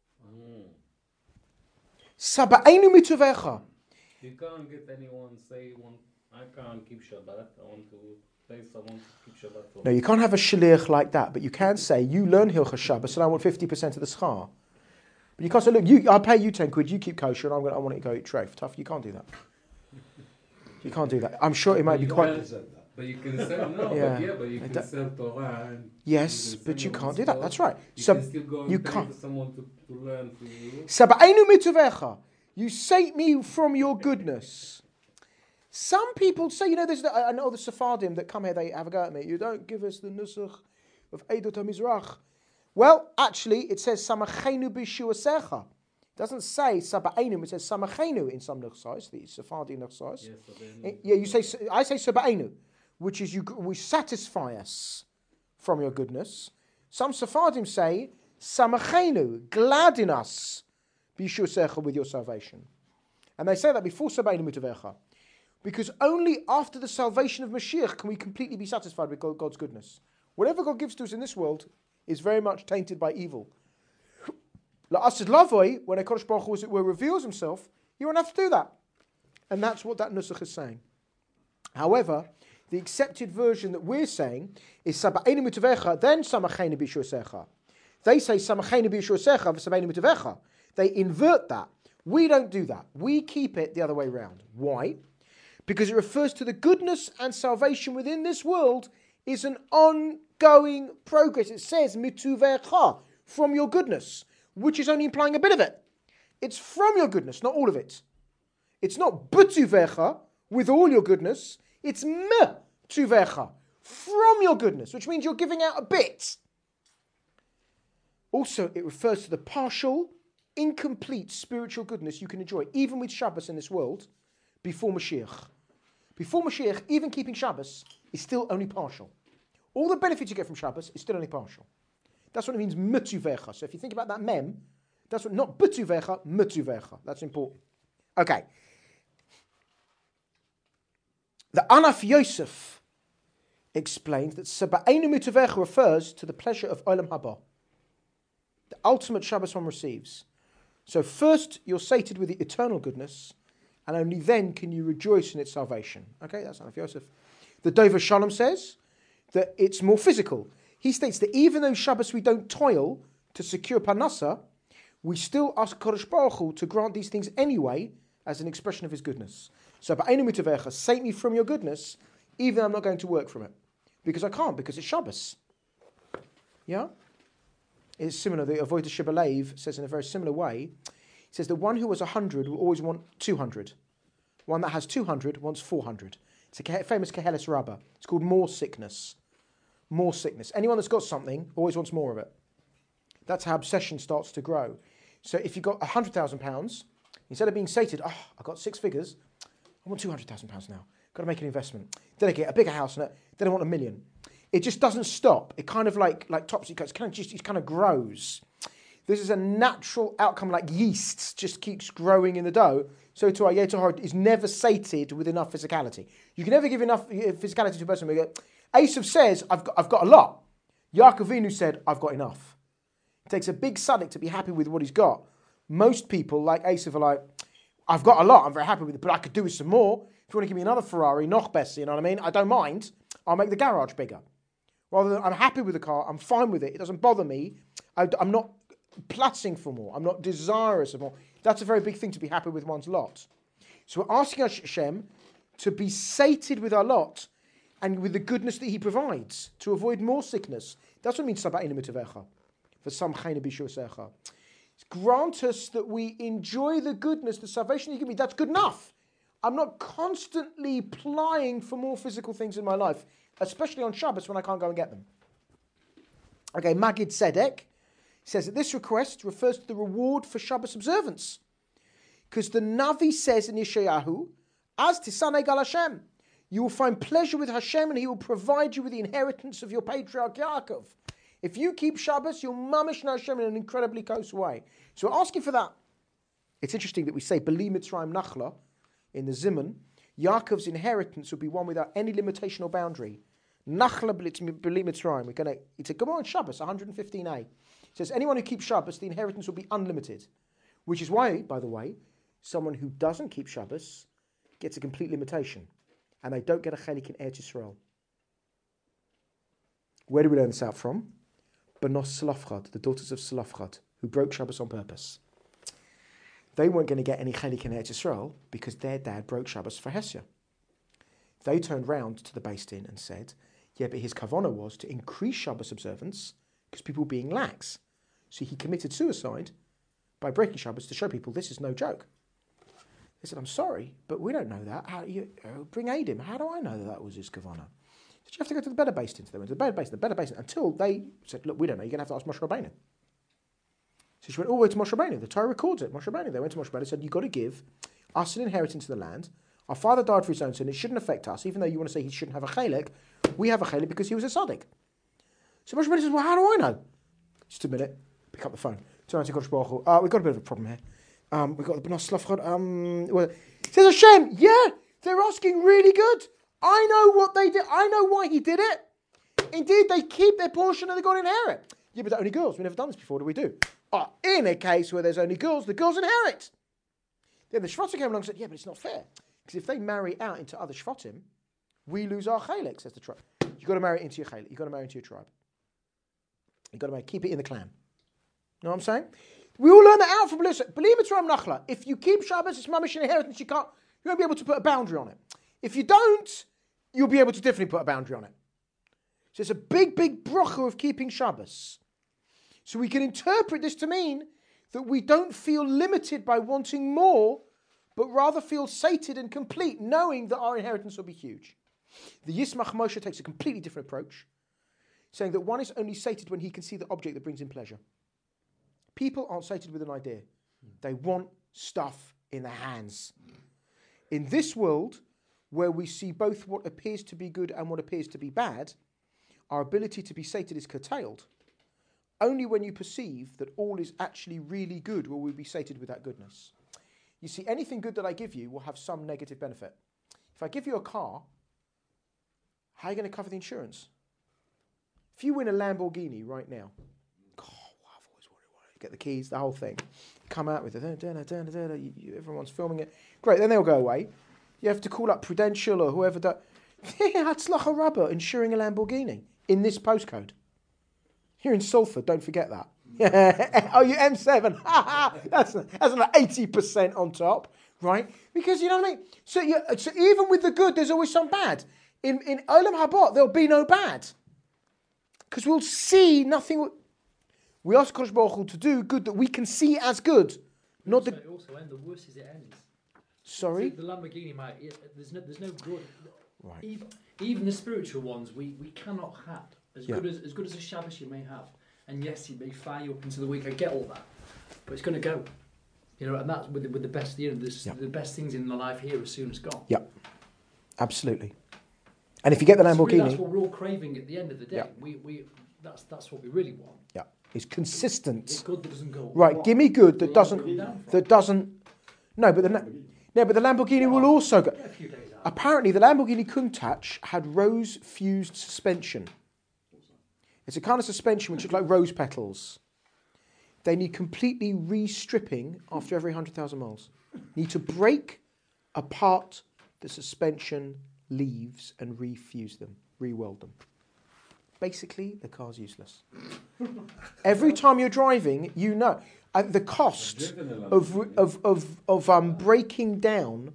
Saba'enu mituvecha. You can't get anyone say, one, I can't keep Shabbat, I want to say someone to keep Shabbat. For No, you can't have a shaliach like that, but you can say, you learn Hilchas Shabbos and I want fifty percent of the schar. But you can't say, look, you, I'll pay you ten quid, you keep kosher and I'm gonna, I want it to go eat treif. Tough, you can't do that. You can't do that. I'm sure it might be You quite... can- But you can sell, no, Yeah. but yeah, but you It can do- sell Torah. And Yes, you can but sell you your can't own do that, stuff. that's right. You So can still go and you pay can't- for someone to, to learn for you. Saba'enu mituvecha. You sate me from your goodness. Some people say, you know, there's the, I know the Sephardim that come here, they have a go at me. You don't give us the nusach of Eidot HaMizrach. Well, actually, it says Samachenu b'shuasecha. It doesn't say Saba'enu, it says Samachenu in some nuchsais, the Sephardi nuchsais. Yes, so then- Yeah, you say, I say Saba'enu, which is you, we satisfy us from your goodness. Some Sephardim say Samachenu, glad in us, b'shuasecha, with your salvation. And they say that before Saba'enu mitavecha. Because only after the salvation of Mashiach can we completely be satisfied with God's goodness. Whatever God gives to us in this world is very much tainted by evil. La'asid lavoi, when HaKadosh Baruch Hu, as it were, reveals himself, you won't have to do that. And that's what that nusach is saying. However, the accepted version that we're saying is Saba'enu mitavecha, then Samachenu b'shuasecha. They say Samachenu b'shuasecha v'Saba'enu mitavecha. They invert that. We don't do that. We keep it the other way around. Why? Because it refers to the goodness and salvation within this world is an ongoing progress. It says mituvecha, from your goodness, which is only implying a bit of it. It's from your goodness, not all of it. It's not butuvecha, with all your goodness. It's mituvecha, from your goodness, which means you're giving out a bit. Also, it refers to the partial, incomplete spiritual goodness you can enjoy, even with Shabbos in this world, before Mashiach. Before Mashiach, even keeping Shabbos is still only partial. All the benefits you get from Shabbos is still only partial. That's what it means, mutuvecha. So if you think about that mem, that's what, not butuvecha, mutuvecha. That's important. Okay. The Anaf Yosef explains that Saba'enu mutuvecha refers to the pleasure of Olam Haba, the ultimate Shabbos one receives. So first, you're sated with the eternal goodness, and only then can you rejoice in its salvation. Okay, that's Anaf Yosef. The Dover Shalom says that it's more physical. He states that even though Shabbos we don't toil to secure Parnasa, we still ask Kodesh Baruch Hu to grant these things anyway as an expression of his goodness. So, Ba'enu mitavecha, save me from your goodness, even though I'm not going to work from it. Because I can't, because it's Shabbos. Yeah? It's similar. The Avodah Shibalev says in a very similar way, he says the one who has one hundred will always want two hundred. One that has two hundred wants four hundred. It's a famous Kehelis Rabbah. It's called more sickness. More sickness. Anyone that's got something always wants more of it. That's how obsession starts to grow. So if you've got one hundred thousand pounds, instead of being sated, oh, I've got six figures, I want two hundred thousand pounds now. Got to make an investment. Then I get a bigger house, and then I want a million. It just doesn't stop. It kind of like like topsy it kind of just it kind of grows. This is a natural outcome, like yeast just keeps growing in the dough. So to our Yetzer Hara is never sated with enough physicality. You can never give enough physicality to a person. We go, Esav says, I've got, I've got a lot. Yaakov Avinu said, I've got enough. It takes a big tzaddik to be happy with what he's got. Most people, like Esav, are like, I've got a lot, I'm very happy with it, but I could do with some more. If you want to give me another Ferrari, noch besser, you know what I mean? I don't mind. I'll make the garage bigger. Rather than, I'm happy with the car, I'm fine with it, it doesn't bother me. I, I'm not platzing for more, I'm not desirous of more. That's a very big thing to be happy with one's lot. So we're asking Hashem to be sated with our lot and with the goodness that he provides, to avoid more sickness. That's what it means, Saba'inu mitavecha. For some chayna b'shuasecha. Grant us that we enjoy the goodness, the salvation you give me. That's good enough. I'm not constantly plying for more physical things in my life, especially on Shabbos when I can't go and get them. Okay, Magid Tzedek says that this request refers to the reward for Shabbos observance. Because the Navi says in Yeshayahu, as Tisanei Gal Hashem, you will find pleasure with Hashem and he will provide you with the inheritance of your patriarch Yaakov. If you keep Shabbos, you'll mamish Hashem in an incredibly close way. So we're asking for that. It's interesting that we say Beli Mitzrayim Nachla in the Zimun. Yaakov's inheritance will be one without any limitation or boundary. Nachla Beli Mitzrayim. We're going to. It's a Gemara on Shabbos, one fifteen a. It says anyone who keeps Shabbos, the inheritance will be unlimited. Which is why, by the way, someone who doesn't keep Shabbos gets a complete limitation, and they don't get a chelik in Eretz Yisrael. Where do we learn this out from? Benos Selofchad, the daughters of Selofchad, who broke Shabbos on purpose. They weren't going to get any chelik in Eretz Yisrael because their dad broke Shabbos for Hesya. They turned round to the Beis Din and said, yeah, but his kavanah was to increase Shabbos observance because people were being lax. So he committed suicide by breaking Shabbos to show people this is no joke. They said, I'm sorry, but we don't know that. How, you, uh, bring Adim. How do I know that that was his kavanah? So you have to go to the better Beis Din. So they went to the better Beis Din, the better Beis Din, until they said, look, we don't know. You're going to have to ask Moshe Rabbeinu. So she went all the way to Moshe Rabbeinu. The Torah records it. Moshe Rabbeinu. They went to Moshe Rabbeinu and said, you've got to give us an inheritance of the land. Our father died for his own sin. It shouldn't affect us. Even though you want to say he shouldn't have a chelek, we have a chelek because he was a tzaddik. So Moshe Rabbeinu says, well, how do I know? Just a minute. Pick up the phone. Turn to Kodesh Baruch Hu. Uh, we've got a bit of a problem here. Um, we've got the Benos Selofchad. Um, well, says Hashem, yeah, they're asking really good. I know what they did. I know why he did it. Indeed, they keep their portion and they got to inherit. Yeah, but they're only girls. We've never done this before. What do we do? Oh, in a case where there's only girls, the girls inherit. Then the Shvatim came along and said, yeah, but it's not fair. Because if they marry out into other Shvatim, we lose our chelek, says the tribe. You've got to marry into your chelek. You've got to marry into your tribe. You've got to marry, keep it in the clan. You know what I'm saying? We all learn that out from Belis. Believe it, Ram Nachla. If you keep Shabbos, it's mamish inheritance. You can't. You won't be able to put a boundary on it. If you don't, you'll be able to definitely put a boundary on it. So it's a big, big bracha of keeping Shabbos. So we can interpret this to mean that we don't feel limited by wanting more, but rather feel sated and complete, knowing that our inheritance will be huge. The Yismach Moshe takes a completely different approach, saying that one is only sated when he can see the object that brings him pleasure. People aren't sated with an idea. They want stuff in their hands. In this world, where we see both what appears to be good and what appears to be bad, our ability to be sated is curtailed. Only when you perceive that all is actually really good will we be sated with that goodness. You see, anything good that I give you will have some negative benefit. If I give you a car, how are you going to cover the insurance? If you win a Lamborghini right now, get the keys, the whole thing. Come out with it. Da, da, da, da, da, you, you, everyone's filming it. Great, then they'll go away. You have to call up Prudential or whoever that. Hatzlacha Rabba insuring a Lamborghini in this postcode. Here in Salford, don't forget that. Oh, you M seven. that's, that's an eighty percent on top, right? Because you know what I mean? So, you, so even with the good, there's always some bad. In, in Olam Haba, there'll be no bad. Because we'll see nothing. We ask Kodesh Baruch Hu to do good that we can see as good. Not also, the. Also, and the worse is it ends. Sorry? So the Lamborghini might. There's no, there's no good. Right. Even, even the spiritual ones, we, we cannot have as Yeah. good as as good as a Shabbos you may have. And yes, you may fire you up into the week. I get all that, but it's going to go. You know, and that's with the, with the best. You know, this, Yeah. the best things in the life here as soon as gone. Yeah, absolutely. And if you get the That's really- Lamborghini, that's what we're all craving at the end of the day. Yeah. We we that's that's what we really want. yeah, it's consistent. It's good that doesn't go Right, wrong. give me good that Will doesn't go down from. that doesn't. No, but the La- no, but the Lamborghini will also go. Get a few days out. Apparently, the Lamborghini Countach had rose-fused suspension. It's a kind of suspension which looks like rose petals. They need completely re-stripping after every one hundred thousand miles. Need to break apart the suspension leaves and refuse them, re-weld them. Basically, the car's useless. Every time you're driving, you know. Uh, the cost of, of, of, of um, breaking down the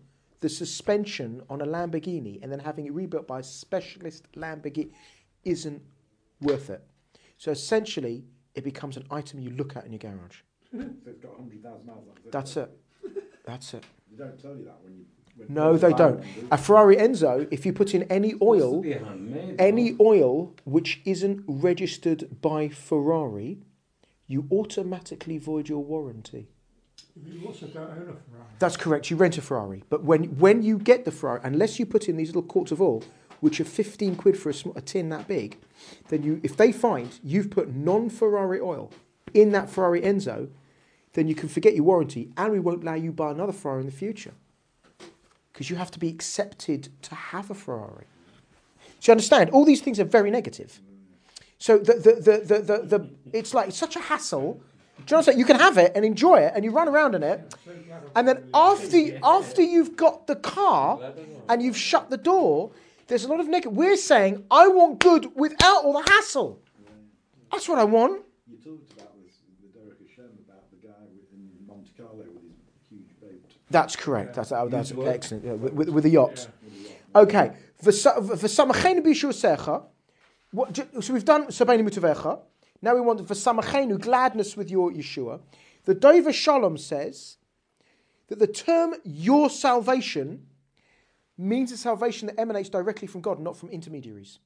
the suspension on a Lamborghini and then having it rebuilt by a specialist Lamborghini isn't worth it. So essentially, it becomes an item you look at in your garage. So it's got one hundred thousand miles on it. That's it. That's it. They don't tell you that when you... When No, when they you buy don't. one, do A Ferrari Enzo, if you put in any oil, Must be handmade, any no? oil which isn't registered by Ferrari, you automatically void your warranty. You also don't own a Ferrari. That's correct. You rent a Ferrari, but when when you get the Ferrari, unless you put in these little quarts of oil, which are fifteen quid for a, sm- a tin that big, then you, if they find you've put non-Ferrari oil in that Ferrari Enzo, then you can forget your warranty, and we won't allow you buy another Ferrari in the future, because you have to be accepted to have a Ferrari. So you understand? All these things are very negative. So the the the the, the, the it's like it's such a hassle. Do you understand? You can have it and enjoy it, and you run around in it, and then after after you've got the car and you've shut the door, there's a lot of negative. We're saying I want good without all the hassle. That's what I want. You talked about this with Derek Hashem about the guy with- in Monte Carlo with his huge boat. That's correct. That's oh, that's Huge what? excellent. Yeah, with, with, with the yacht. With the yacht. Okay. V'samachenu b'yishuasecha. What? ju- So we've done Sabeinu Mutavecha. Now we want v'samachenu, gladness with your Yeshua. The Dover Shalom says that the term your salvation means a salvation that emanates directly from God, not from intermediaries.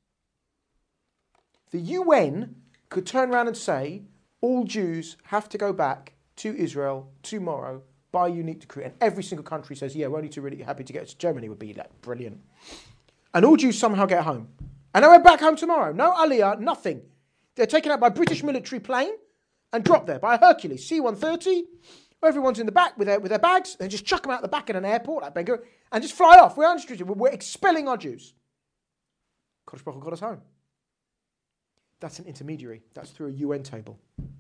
The U N could turn around and say all Jews have to go back to Israel tomorrow by unique decree, and every single country says, yeah, we're only too really happy to get to Germany would be like brilliant. And all Jews somehow get home. And then we're back home tomorrow. No Aliyah, nothing. They're taken out by a British military plane and dropped there by a Hercules C one thirty. Everyone's in the back with their, with their bags, and just chuck them out the back in an airport like Benghazi and just fly off. We're unrestricted. We're, we're expelling our Jews. Kodesh Baruch Hu got us home. That's an intermediary. That's through a U N table.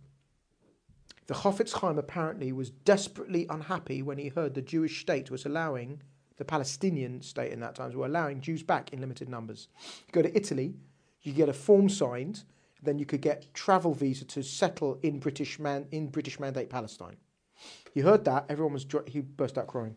The Chofetz Chaim apparently was desperately unhappy when he heard the Jewish state was allowing, the Palestinian state in that time, were allowing Jews back in limited numbers. You go to Italy, you get a form signed, then you could get travel visa to settle in British man in British Mandate Palestine. He heard that, everyone was, dr- he burst out crying.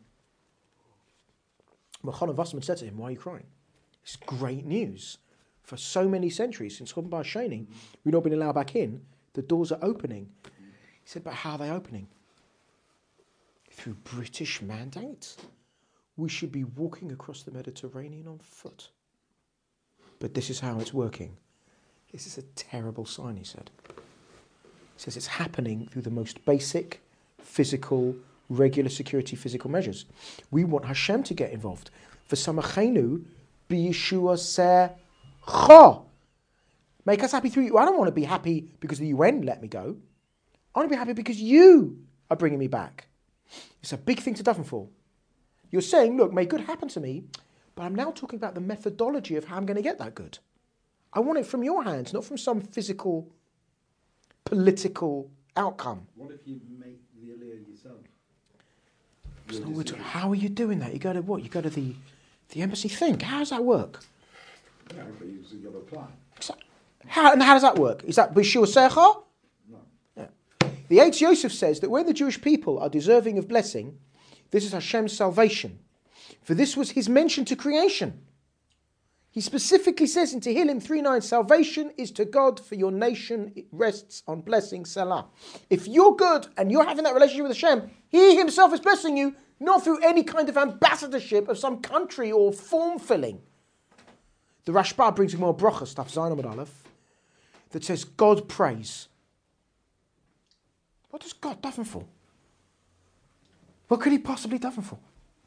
Mechana Wasserman said to him, why are you crying? It's great news. For so many centuries, since Churban Bar Sheni, we've not been allowed back in. The doors are opening. He said, but how are they opening? Through British mandate. We should be walking across the Mediterranean on foot. But this is how it's working. This is a terrible sign, he said. He says it's happening through the most basic, physical, regular security physical measures. We want Hashem to get involved. V'samachenu b'Yeshua secha. Make us happy through you. I don't want to be happy because the U N let me go. I want to be happy because you are bringing me back. It's a big thing to daven for. You're saying, look, may good happen to me, but I'm now talking about the methodology of how I'm going to get that good. I want it from your hands, not from some physical, political outcome. What if you make the Aliyah yourself? So Your we're decision. talking- how are you doing that? You go to what? You go to the, the embassy. Think, how does that work? Yeah, but you- so you've got to apply. So- How, and how does that work? Is that B'Shua Secha? No. Yeah. The Eitz Yosef says that when the Jewish people are deserving of blessing, this is Hashem's salvation. For this was his mention to creation. He specifically says in Tehillim three nine, salvation is to God for your nation, it rests on blessing, Salah. If you're good and you're having that relationship with Hashem, he himself is blessing you, not through any kind of ambassadorship of some country or form filling. The Rashba brings a more bracha, stuff Zayin Amud Aleph, that says God praise. What does God daven for? What could he possibly daven for?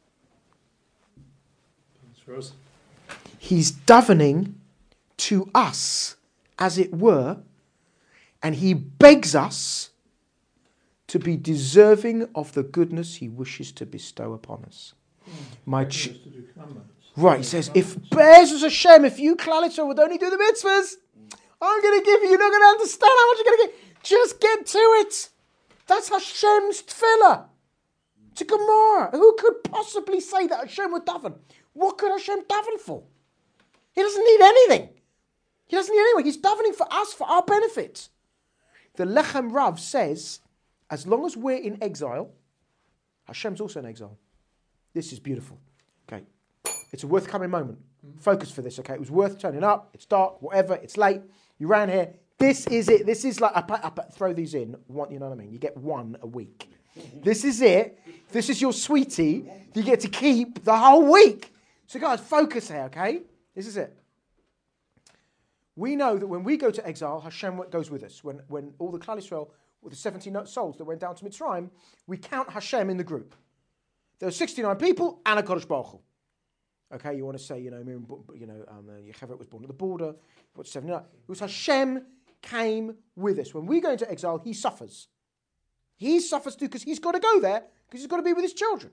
That's for us. He's davening to us, as it were, and he begs us to be deserving of the goodness he wishes to bestow upon us. My ch- Us to do commandments. right, he says, if Be'ezus Hashem, if you, Klal Yisrael, would only do the mitzvahs, I'm going to give you, you're not going to understand how much you're going to get. Just get to it. That's Hashem's tefillah. To Gemara. Who could possibly say that Hashem would daven? What could Hashem daven for? He doesn't need anything. He doesn't need anything. He's davening for us, for our benefit. The Lechem Rav says, as long as we're in exile, Hashem's also in exile. This is beautiful. Okay. It's a worth coming moment. Focus for this, okay? It was worth turning up. It's dark, whatever. It's late. You ran here. This is it. This is like, I, I, I throw these in. One, you know what I mean? You get one a week. This is it. This is your sweetie. You get to keep the whole week. So guys, focus here, okay? This is it. We know that when we go to exile, Hashem goes with us. When, when all the Klal Yisrael, with the seventy souls that went down to Mitzrayim, we count Hashem in the group. There were sixty-nine people and a Kodesh Baruch Hu. Okay, you want to say, you know, Miriam, you know, um, Yocheved was born at the border. What's seventy-nine? It was Hashem came with us. When we go into exile, he suffers. He suffers too because he's got to go there because he's got to be with his children.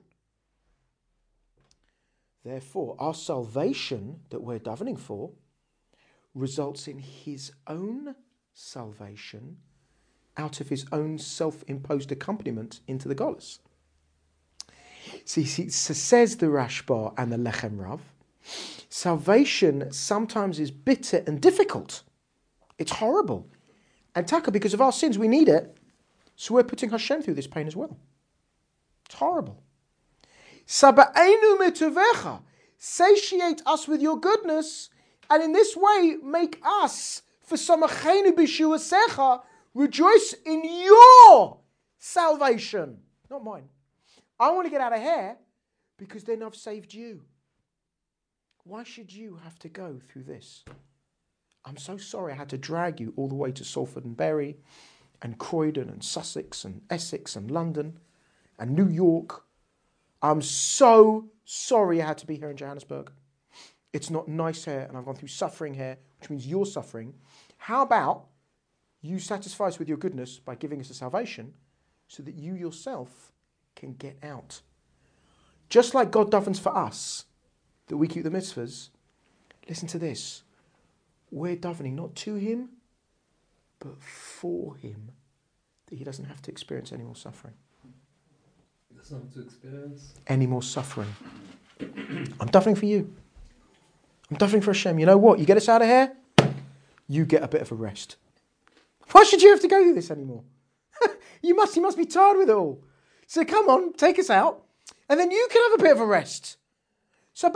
Therefore, our salvation that we're davening for results in his own salvation out of his own self-imposed accompaniment into the Golos. See, see, so says the Rashba and the Lechem Rav, salvation sometimes is bitter and difficult. It's horrible. And taka, because of our sins, we need it. So we're putting Hashem through this pain as well. It's horrible. Saba'enu metuvecha, satiate us with your goodness, and in this way make us, for samachenu b'shuasecha, rejoice in your salvation, not mine. I want to get out of here because then I've saved you. Why should you have to go through this? I'm so sorry I had to drag you all the way to Salford and Bury and Croydon and Sussex and Essex and London and New York. I'm so sorry I had to be here in Johannesburg. It's not nice here and I've gone through suffering here, which means you're suffering. How about you satisfy us with your goodness by giving us a salvation so that you yourself can get out. Just like God davens for us, that we keep the mitzvahs, listen to this. We're davening not to him, but for him, that he doesn't have to experience any more suffering. He doesn't have to experience any more suffering. I'm davening for you. I'm davening for Hashem. You know what? You get us out of here, you get a bit of a rest. Why should you have to go through this anymore? you must, you must be tired with it all. So come on, take us out, and then you can have a bit of a rest. So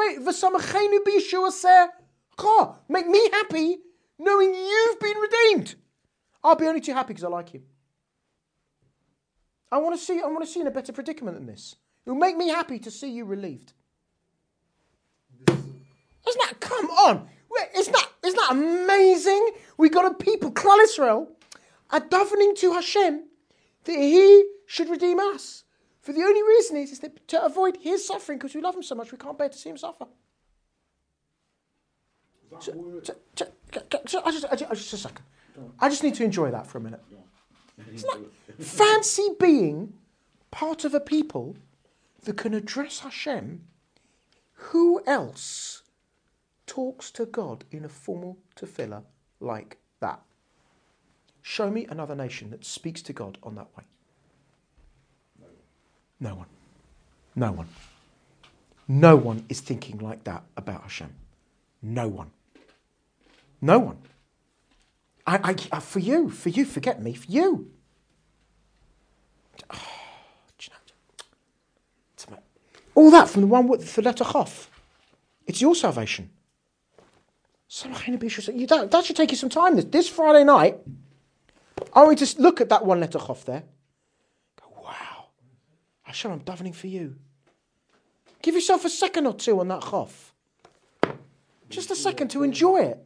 make me happy knowing you've been redeemed. I'll be only too happy because I like you. I want to see I want to see you in a better predicament than this. It will make me happy to see you relieved. Isn't that, come on, isn't that, isn't that amazing? We got a people, Klal Yisrael, are davening to Hashem that he should redeem us. For the only reason is, is that to avoid his suffering, because we love him so much, we can't bear to see him suffer. So, so, so, so, I just, I just, just a second. I just need to enjoy that for a minute. Isn't that fancy being part of a people that can address Hashem? Who else talks to God in a formal tefillah like that? Show me another nation that speaks to God on that way. No one. No one. No one is thinking like that about Hashem. No one. No one. I, I, for you, for you, forget me, for you. Oh, you know, all that from the one with the letter Chof. It's your salvation. You, that, that should take you some time. This, this Friday night, I want you to look at that one letter Chof there. Hashem, I'm davening for you. Give yourself a second or two on that chof. Just a second to enjoy it.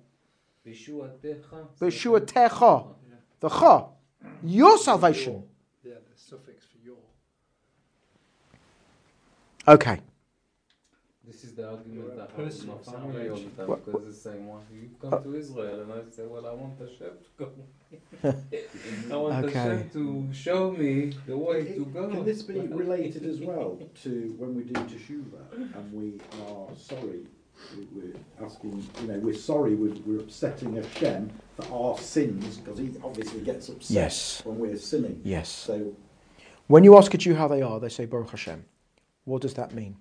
B'shuatecha. The cha. Your salvation. Yeah, the suffix for your. Okay. This is the argument that I have with my family all the time, what, because it's saying, well, you come uh, to Israel, and I say, well, I want Hashem to go. I want okay. Hashem to show me the way it, to go. Can this be related as well to when we do Teshuvah and we are sorry, we're asking, you know, we're sorry, we're, we're upsetting Hashem for our sins, because he obviously gets upset yes. when we're sinning. Yes. So, when you ask a Jew how they are, they say, Baruch Hashem. What does that mean?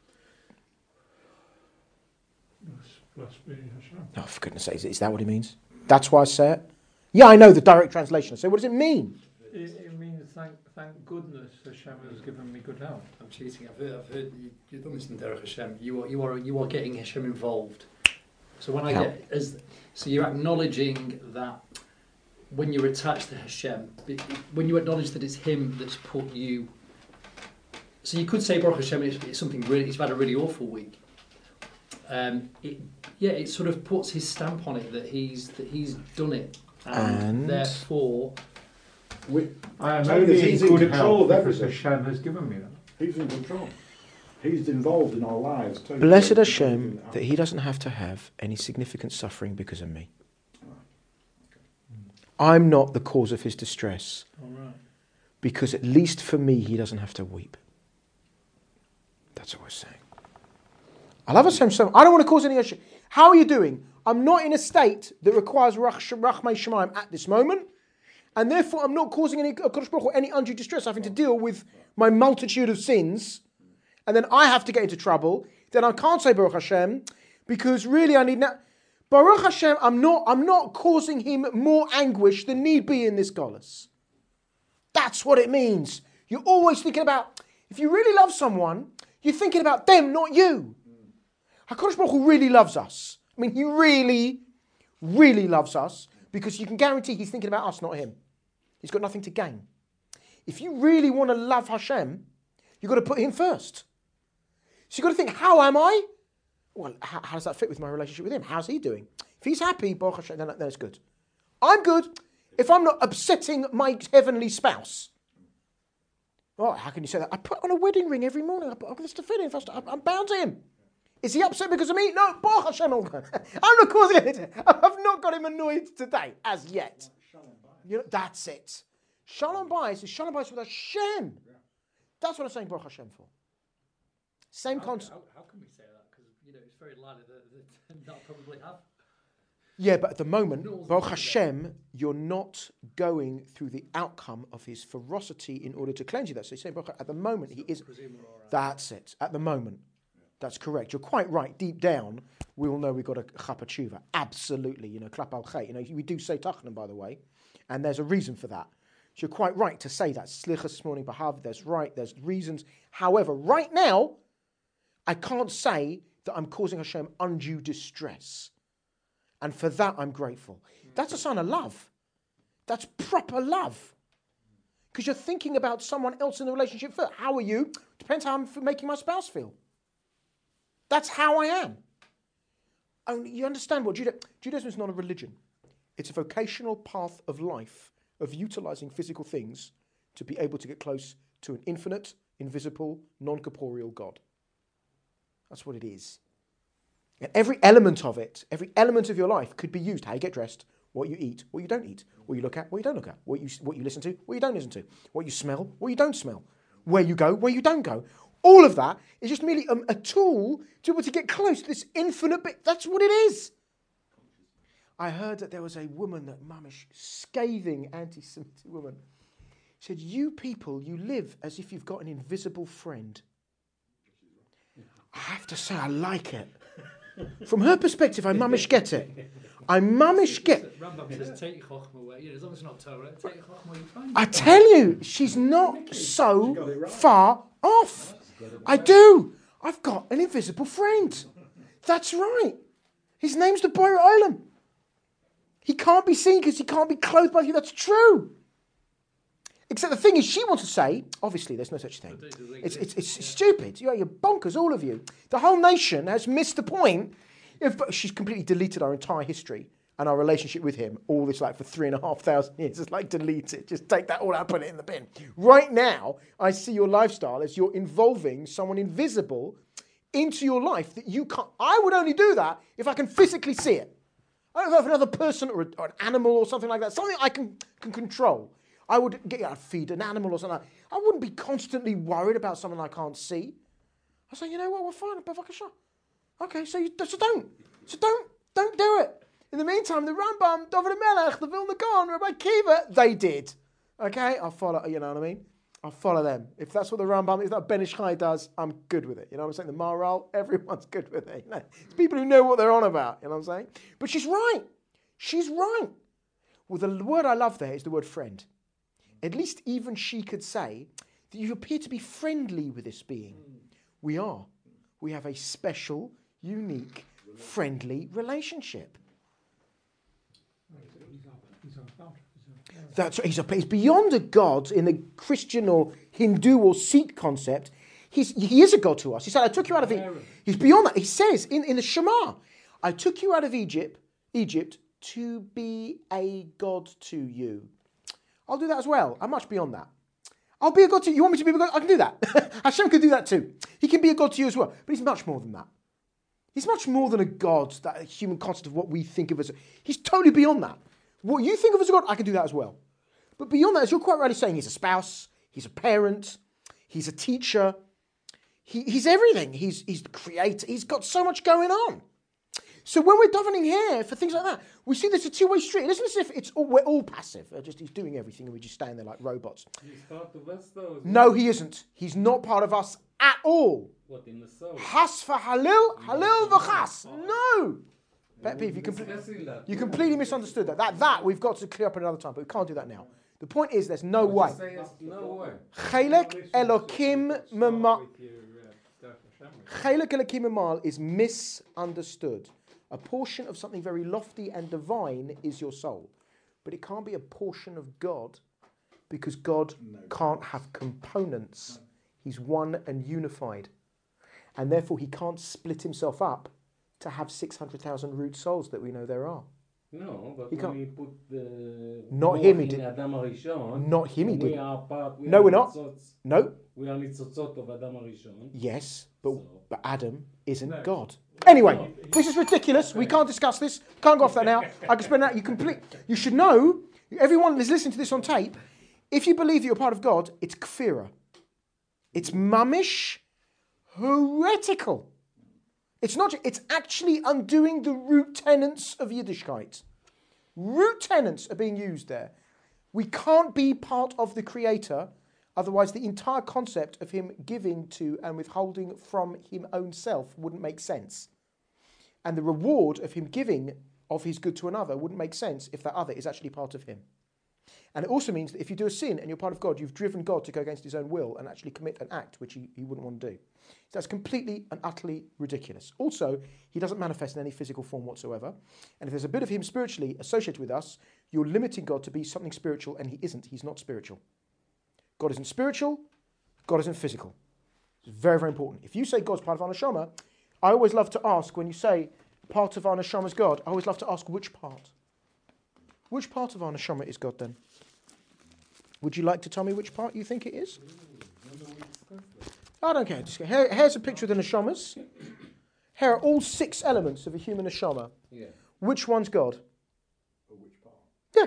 Oh, for goodness sake, is that what it means? That's why I say it? Yeah, I know the direct translation. So what does it mean? It, it means thank, thank goodness Hashem has given me good health. I'm cheating. I've heard, I've heard you, you don't listen to Derek Hashem. You are, you are, you are getting Hashem involved. So when I How? get, as, so you're acknowledging that when you're attached to Hashem, when you acknowledge that it's Him that's put you. So you could say Baruch Hashem, it's, it's something really. He's had a really awful week. Um, it, yeah, it sort of puts his stamp on it that he's that he's done it, and, And? therefore. We, I am Tell you only that in he's in good control health of because everything. Hashem has given me that. he's in control. He's involved in our lives. Totally. Blessed Hashem that he doesn't have to have any significant suffering because of me. I'm not the cause of his distress, All right. because at least for me he doesn't have to weep. That's what we're saying. I love Hashem so much. I don't want to cause any Hashem. How are you doing? I'm not in a state that requires Rachmei Shemaim at this moment, and therefore I'm not causing any Kodesh Baruch Hu any undue distress, having to deal with my multitude of sins, and then I have to get into trouble. Then I can't say Baruch Hashem, because really I need now. Baruch Hashem, I'm not, I'm not causing him more anguish than need be in this Golos. That's what it means. You're always thinking about, if you really love someone, you're thinking about them, not you. HaKadosh Baruch Hu really loves us. I mean, he really, really loves us, because you can guarantee he's thinking about us, not him. He's got nothing to gain. If you really want to love Hashem, you've got to put him first. So you've got to think, how am I? Well, how, how does that fit with my relationship with him? How's he doing? If he's happy, Baruch Hashem, then, then it's good. I'm good if I'm not upsetting my heavenly spouse. Oh, how can you say that? I put on a wedding ring every morning. I put on this tefillin. I'm bound to him. Is he upset because of me? No, Baruch Hashem. I'm not causing it. I've not got him annoyed today, as yet. You know, that's it. Shalom Bayis is Shalom Bayis with Hashem. That's what I'm saying Baruch Hashem for. Same concept. How, how can we say that? Because you know it's very likely that, that they'll probably have. Yeah, but at the moment, Baruch Hashem, you're not going through the outcome of his ferocity in order to cleanse you. That's so he's saying, Baruch, at the moment, he is. That's it. At the moment. That's correct. You're quite right. Deep down, we all know we've got a chapa tshuva. Absolutely. You know, klap al chay. You know, we do say tachnan, by the way, and there's a reason for that. So you're quite right to say that. Slichas this morning, Bahav, there's right, there's reasons. However, right now, I can't say that I'm causing Hashem undue distress. And for that, I'm grateful. That's a sign of love. That's proper love. Because you're thinking about someone else in the relationship first. How are you? Depends how I'm making my spouse feel. That's how I am. Only you understand what Judaism, Judaism is not a religion. It's a vocational path of life, of utilizing physical things to be able to get close to an infinite, invisible, non-corporeal God. That's what it is. And every element of it, every element of your life could be used. How you get dressed, what you eat, what you don't eat, what you look at, what you don't look at, what you, what you listen to, what you don't listen to, what you smell, what you don't smell, where you go, where you don't go. All of that is just merely a, a tool to be able to get close to this infinite bit. That's what it is. I heard that there was a woman, that mamish, scathing anti-Semitic woman, said, you people, you live as if you've got an invisible friend. I have to say, I like it. From her perspective, I mamish get it. I mamish get. Rambam says, take chokhmah away. You know, as long as it's not Torah, take chokhmah away, you find I tell you, she's not so far off. I do. I've got an invisible friend. That's right. His name's the Boyer Olam. He can't be seen because he can't be clothed by you. That's true. Except the thing is, she wants to say, obviously, there's no such thing. It's, it's, it's stupid. You're, you're bonkers, all of you. The whole nation has missed the point. If, she's completely deleted our entire history and our relationship with him. All this, like, for three and a half thousand years. It's like, delete it. Just take that all out, put it in the bin. Right now, I see your lifestyle as you're involving someone invisible into your life that you can't. I would only do that if I can physically see it. I don't know if another person or, a, or an animal or something like that. Something I can, can control. I would get, I'd feed an animal or something. I wouldn't be constantly worried about something I can't see. I say, you know what, we're fine, bavakasha. Okay, so, you, so don't. So don't, don't do it. In the meantime, the Rambam, David Melech, the Vilna Gaon, Rabbi Kiva, they did. Okay, I'll follow, you know what I mean? I'll follow them. If that's what the Rambam is, that Ben Ish Chai does, I'm good with it. You know what I'm saying? The Maharal, everyone's good with it. You know? It's people who know what they're on about, you know what I'm saying? But she's right. She's right. Well, the word I love there is the word friend. At least even she could say that you appear to be friendly with this being. We are. We have a special, unique, friendly relationship. That's he's, a, he's beyond a god in the Christian or Hindu or Sikh concept. He's, he is a god to us. He said, I took you out of Egypt. He's beyond that. He says in, in the Shema, I took you out of Egypt, Egypt to be a god to you. I'll do that as well. I'm much beyond that. I'll be a god to you. You want me to be a god? I can do that. Hashem can do that too. He can be a god to you as well. But he's much more than that. He's much more than a god, that human concept of what we think of as. A, he's totally beyond that. What you think of as a god, I can do that as well. But beyond that, as you're quite rightly saying, he's a spouse, he's a parent, he's a teacher, he, he's everything. He's, he's the creator. He's got so much going on. So when we're davening here for things like that, we see there's a two-way street. It isn't as if it's all, we're all passive. Just he's doing everything and we just stand there like robots. He's part of us though. No, he isn't. He's not part of us at all. What, in the soul? Has for halil, halil v'chas. No. Pet peeve, you, compl- you completely misunderstood that. That that we've got to clear up at another time, but we can't do that now. The point is, there's no way. No way. Chelek Elokim Memal. Chelek Elokim Memal is misunderstood. A portion of something very lofty and divine is your soul, but it can't be a portion of God because God no. can't have components. He's one and unified, and therefore he can't split himself up to have six hundred thousand root souls that we know there are. No, but he when can't. we put the... Not him, he did. Adam Arishon, not him, he did. We are part... We no, are we're not. Nitzots, no. We are nitzotzot of Adam Arishon. Yes, but, so. but Adam isn't no. God. Anyway, no. This is ridiculous. We can't discuss this. Can't go off that now. I can spend that. You complete. You should know, everyone that's listening to this on tape, if you believe that you're part of God, it's kfira. It's mamish heretical. It's not, it's actually undoing the root tenets of Yiddishkeit. Root tenets are being used there. We can't be part of the Creator, otherwise the entire concept of him giving to and withholding from him own self wouldn't make sense. And the reward of him giving of his good to another wouldn't make sense if that other is actually part of him. And it also means that if you do a sin and you're part of God, you've driven God to go against his own will and actually commit an act which he, he wouldn't want to do. So that's completely and utterly ridiculous. Also, he doesn't manifest in any physical form whatsoever. And if there's a bit of him spiritually associated with us, you're limiting God to be something spiritual, and he isn't. He's not spiritual. God isn't spiritual. God isn't physical. It's very, very important. If you say God's part of our neshama, I always love to ask, when you say part of our neshama is God, I always love to ask which part. Which part of our neshama is God then? Would you like to tell me which part you think it is? I don't care. Just here, here's a picture of the neshamas. Here are all six elements of a human neshama. Yeah. Which one's God? Or which part? Yeah.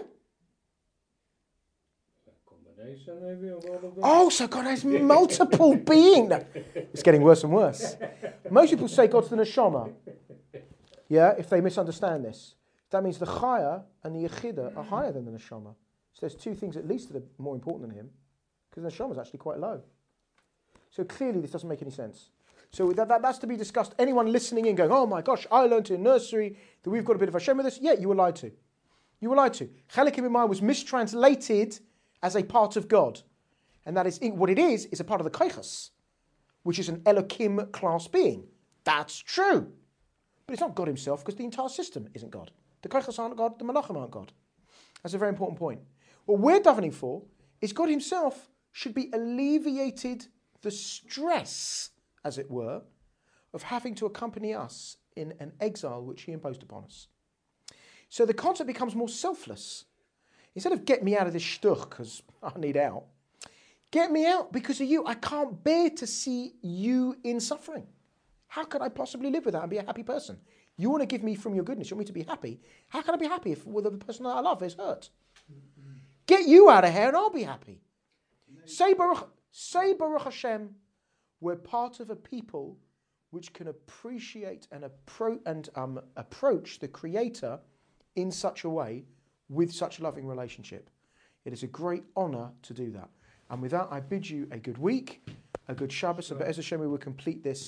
A combination maybe of all of them? Oh, so God has multiple beings. It's getting worse and worse. Most people say God's the neshama. Yeah, if they misunderstand this. That means the chaya and the yechida are higher than the neshama. So there's two things at least that are more important than him, because the neshama is actually quite low. So clearly this doesn't make any sense. So that, that, that's to be discussed. Anyone listening in going, oh my gosh, I learned in nursery that we've got a bit of Hashem with us. Yeah, you were lied to. You were lied to. Chelek Imimai was mistranslated as a part of God. And that is, what it is, is a part of the Kaichas, which is an Elokim class being. That's true. But it's not God himself, because the entire system isn't God. The Kaichas aren't God, the Malachim aren't God. That's a very important point. What we're davening for is God himself should be alleviated the stress, as it were, of having to accompany us in an exile which he imposed upon us. So the concept becomes more selfless. Instead of get me out of this shtuch because I need out, get me out because of you. I can't bear to see you in suffering. How could I possibly live with that and be a happy person? You want to give me from your goodness, you want me to be happy. How can I be happy if well, the person that I love is hurt? Get you out of here and I'll be happy. Say Baruch, say Baruch Hashem, we're part of a people which can appreciate and, appro- and um, approach the Creator in such a way with such a loving relationship. It is a great honour to do that. And with that, I bid you a good week, a good Shabbos, and Be'ez Hashem we will complete this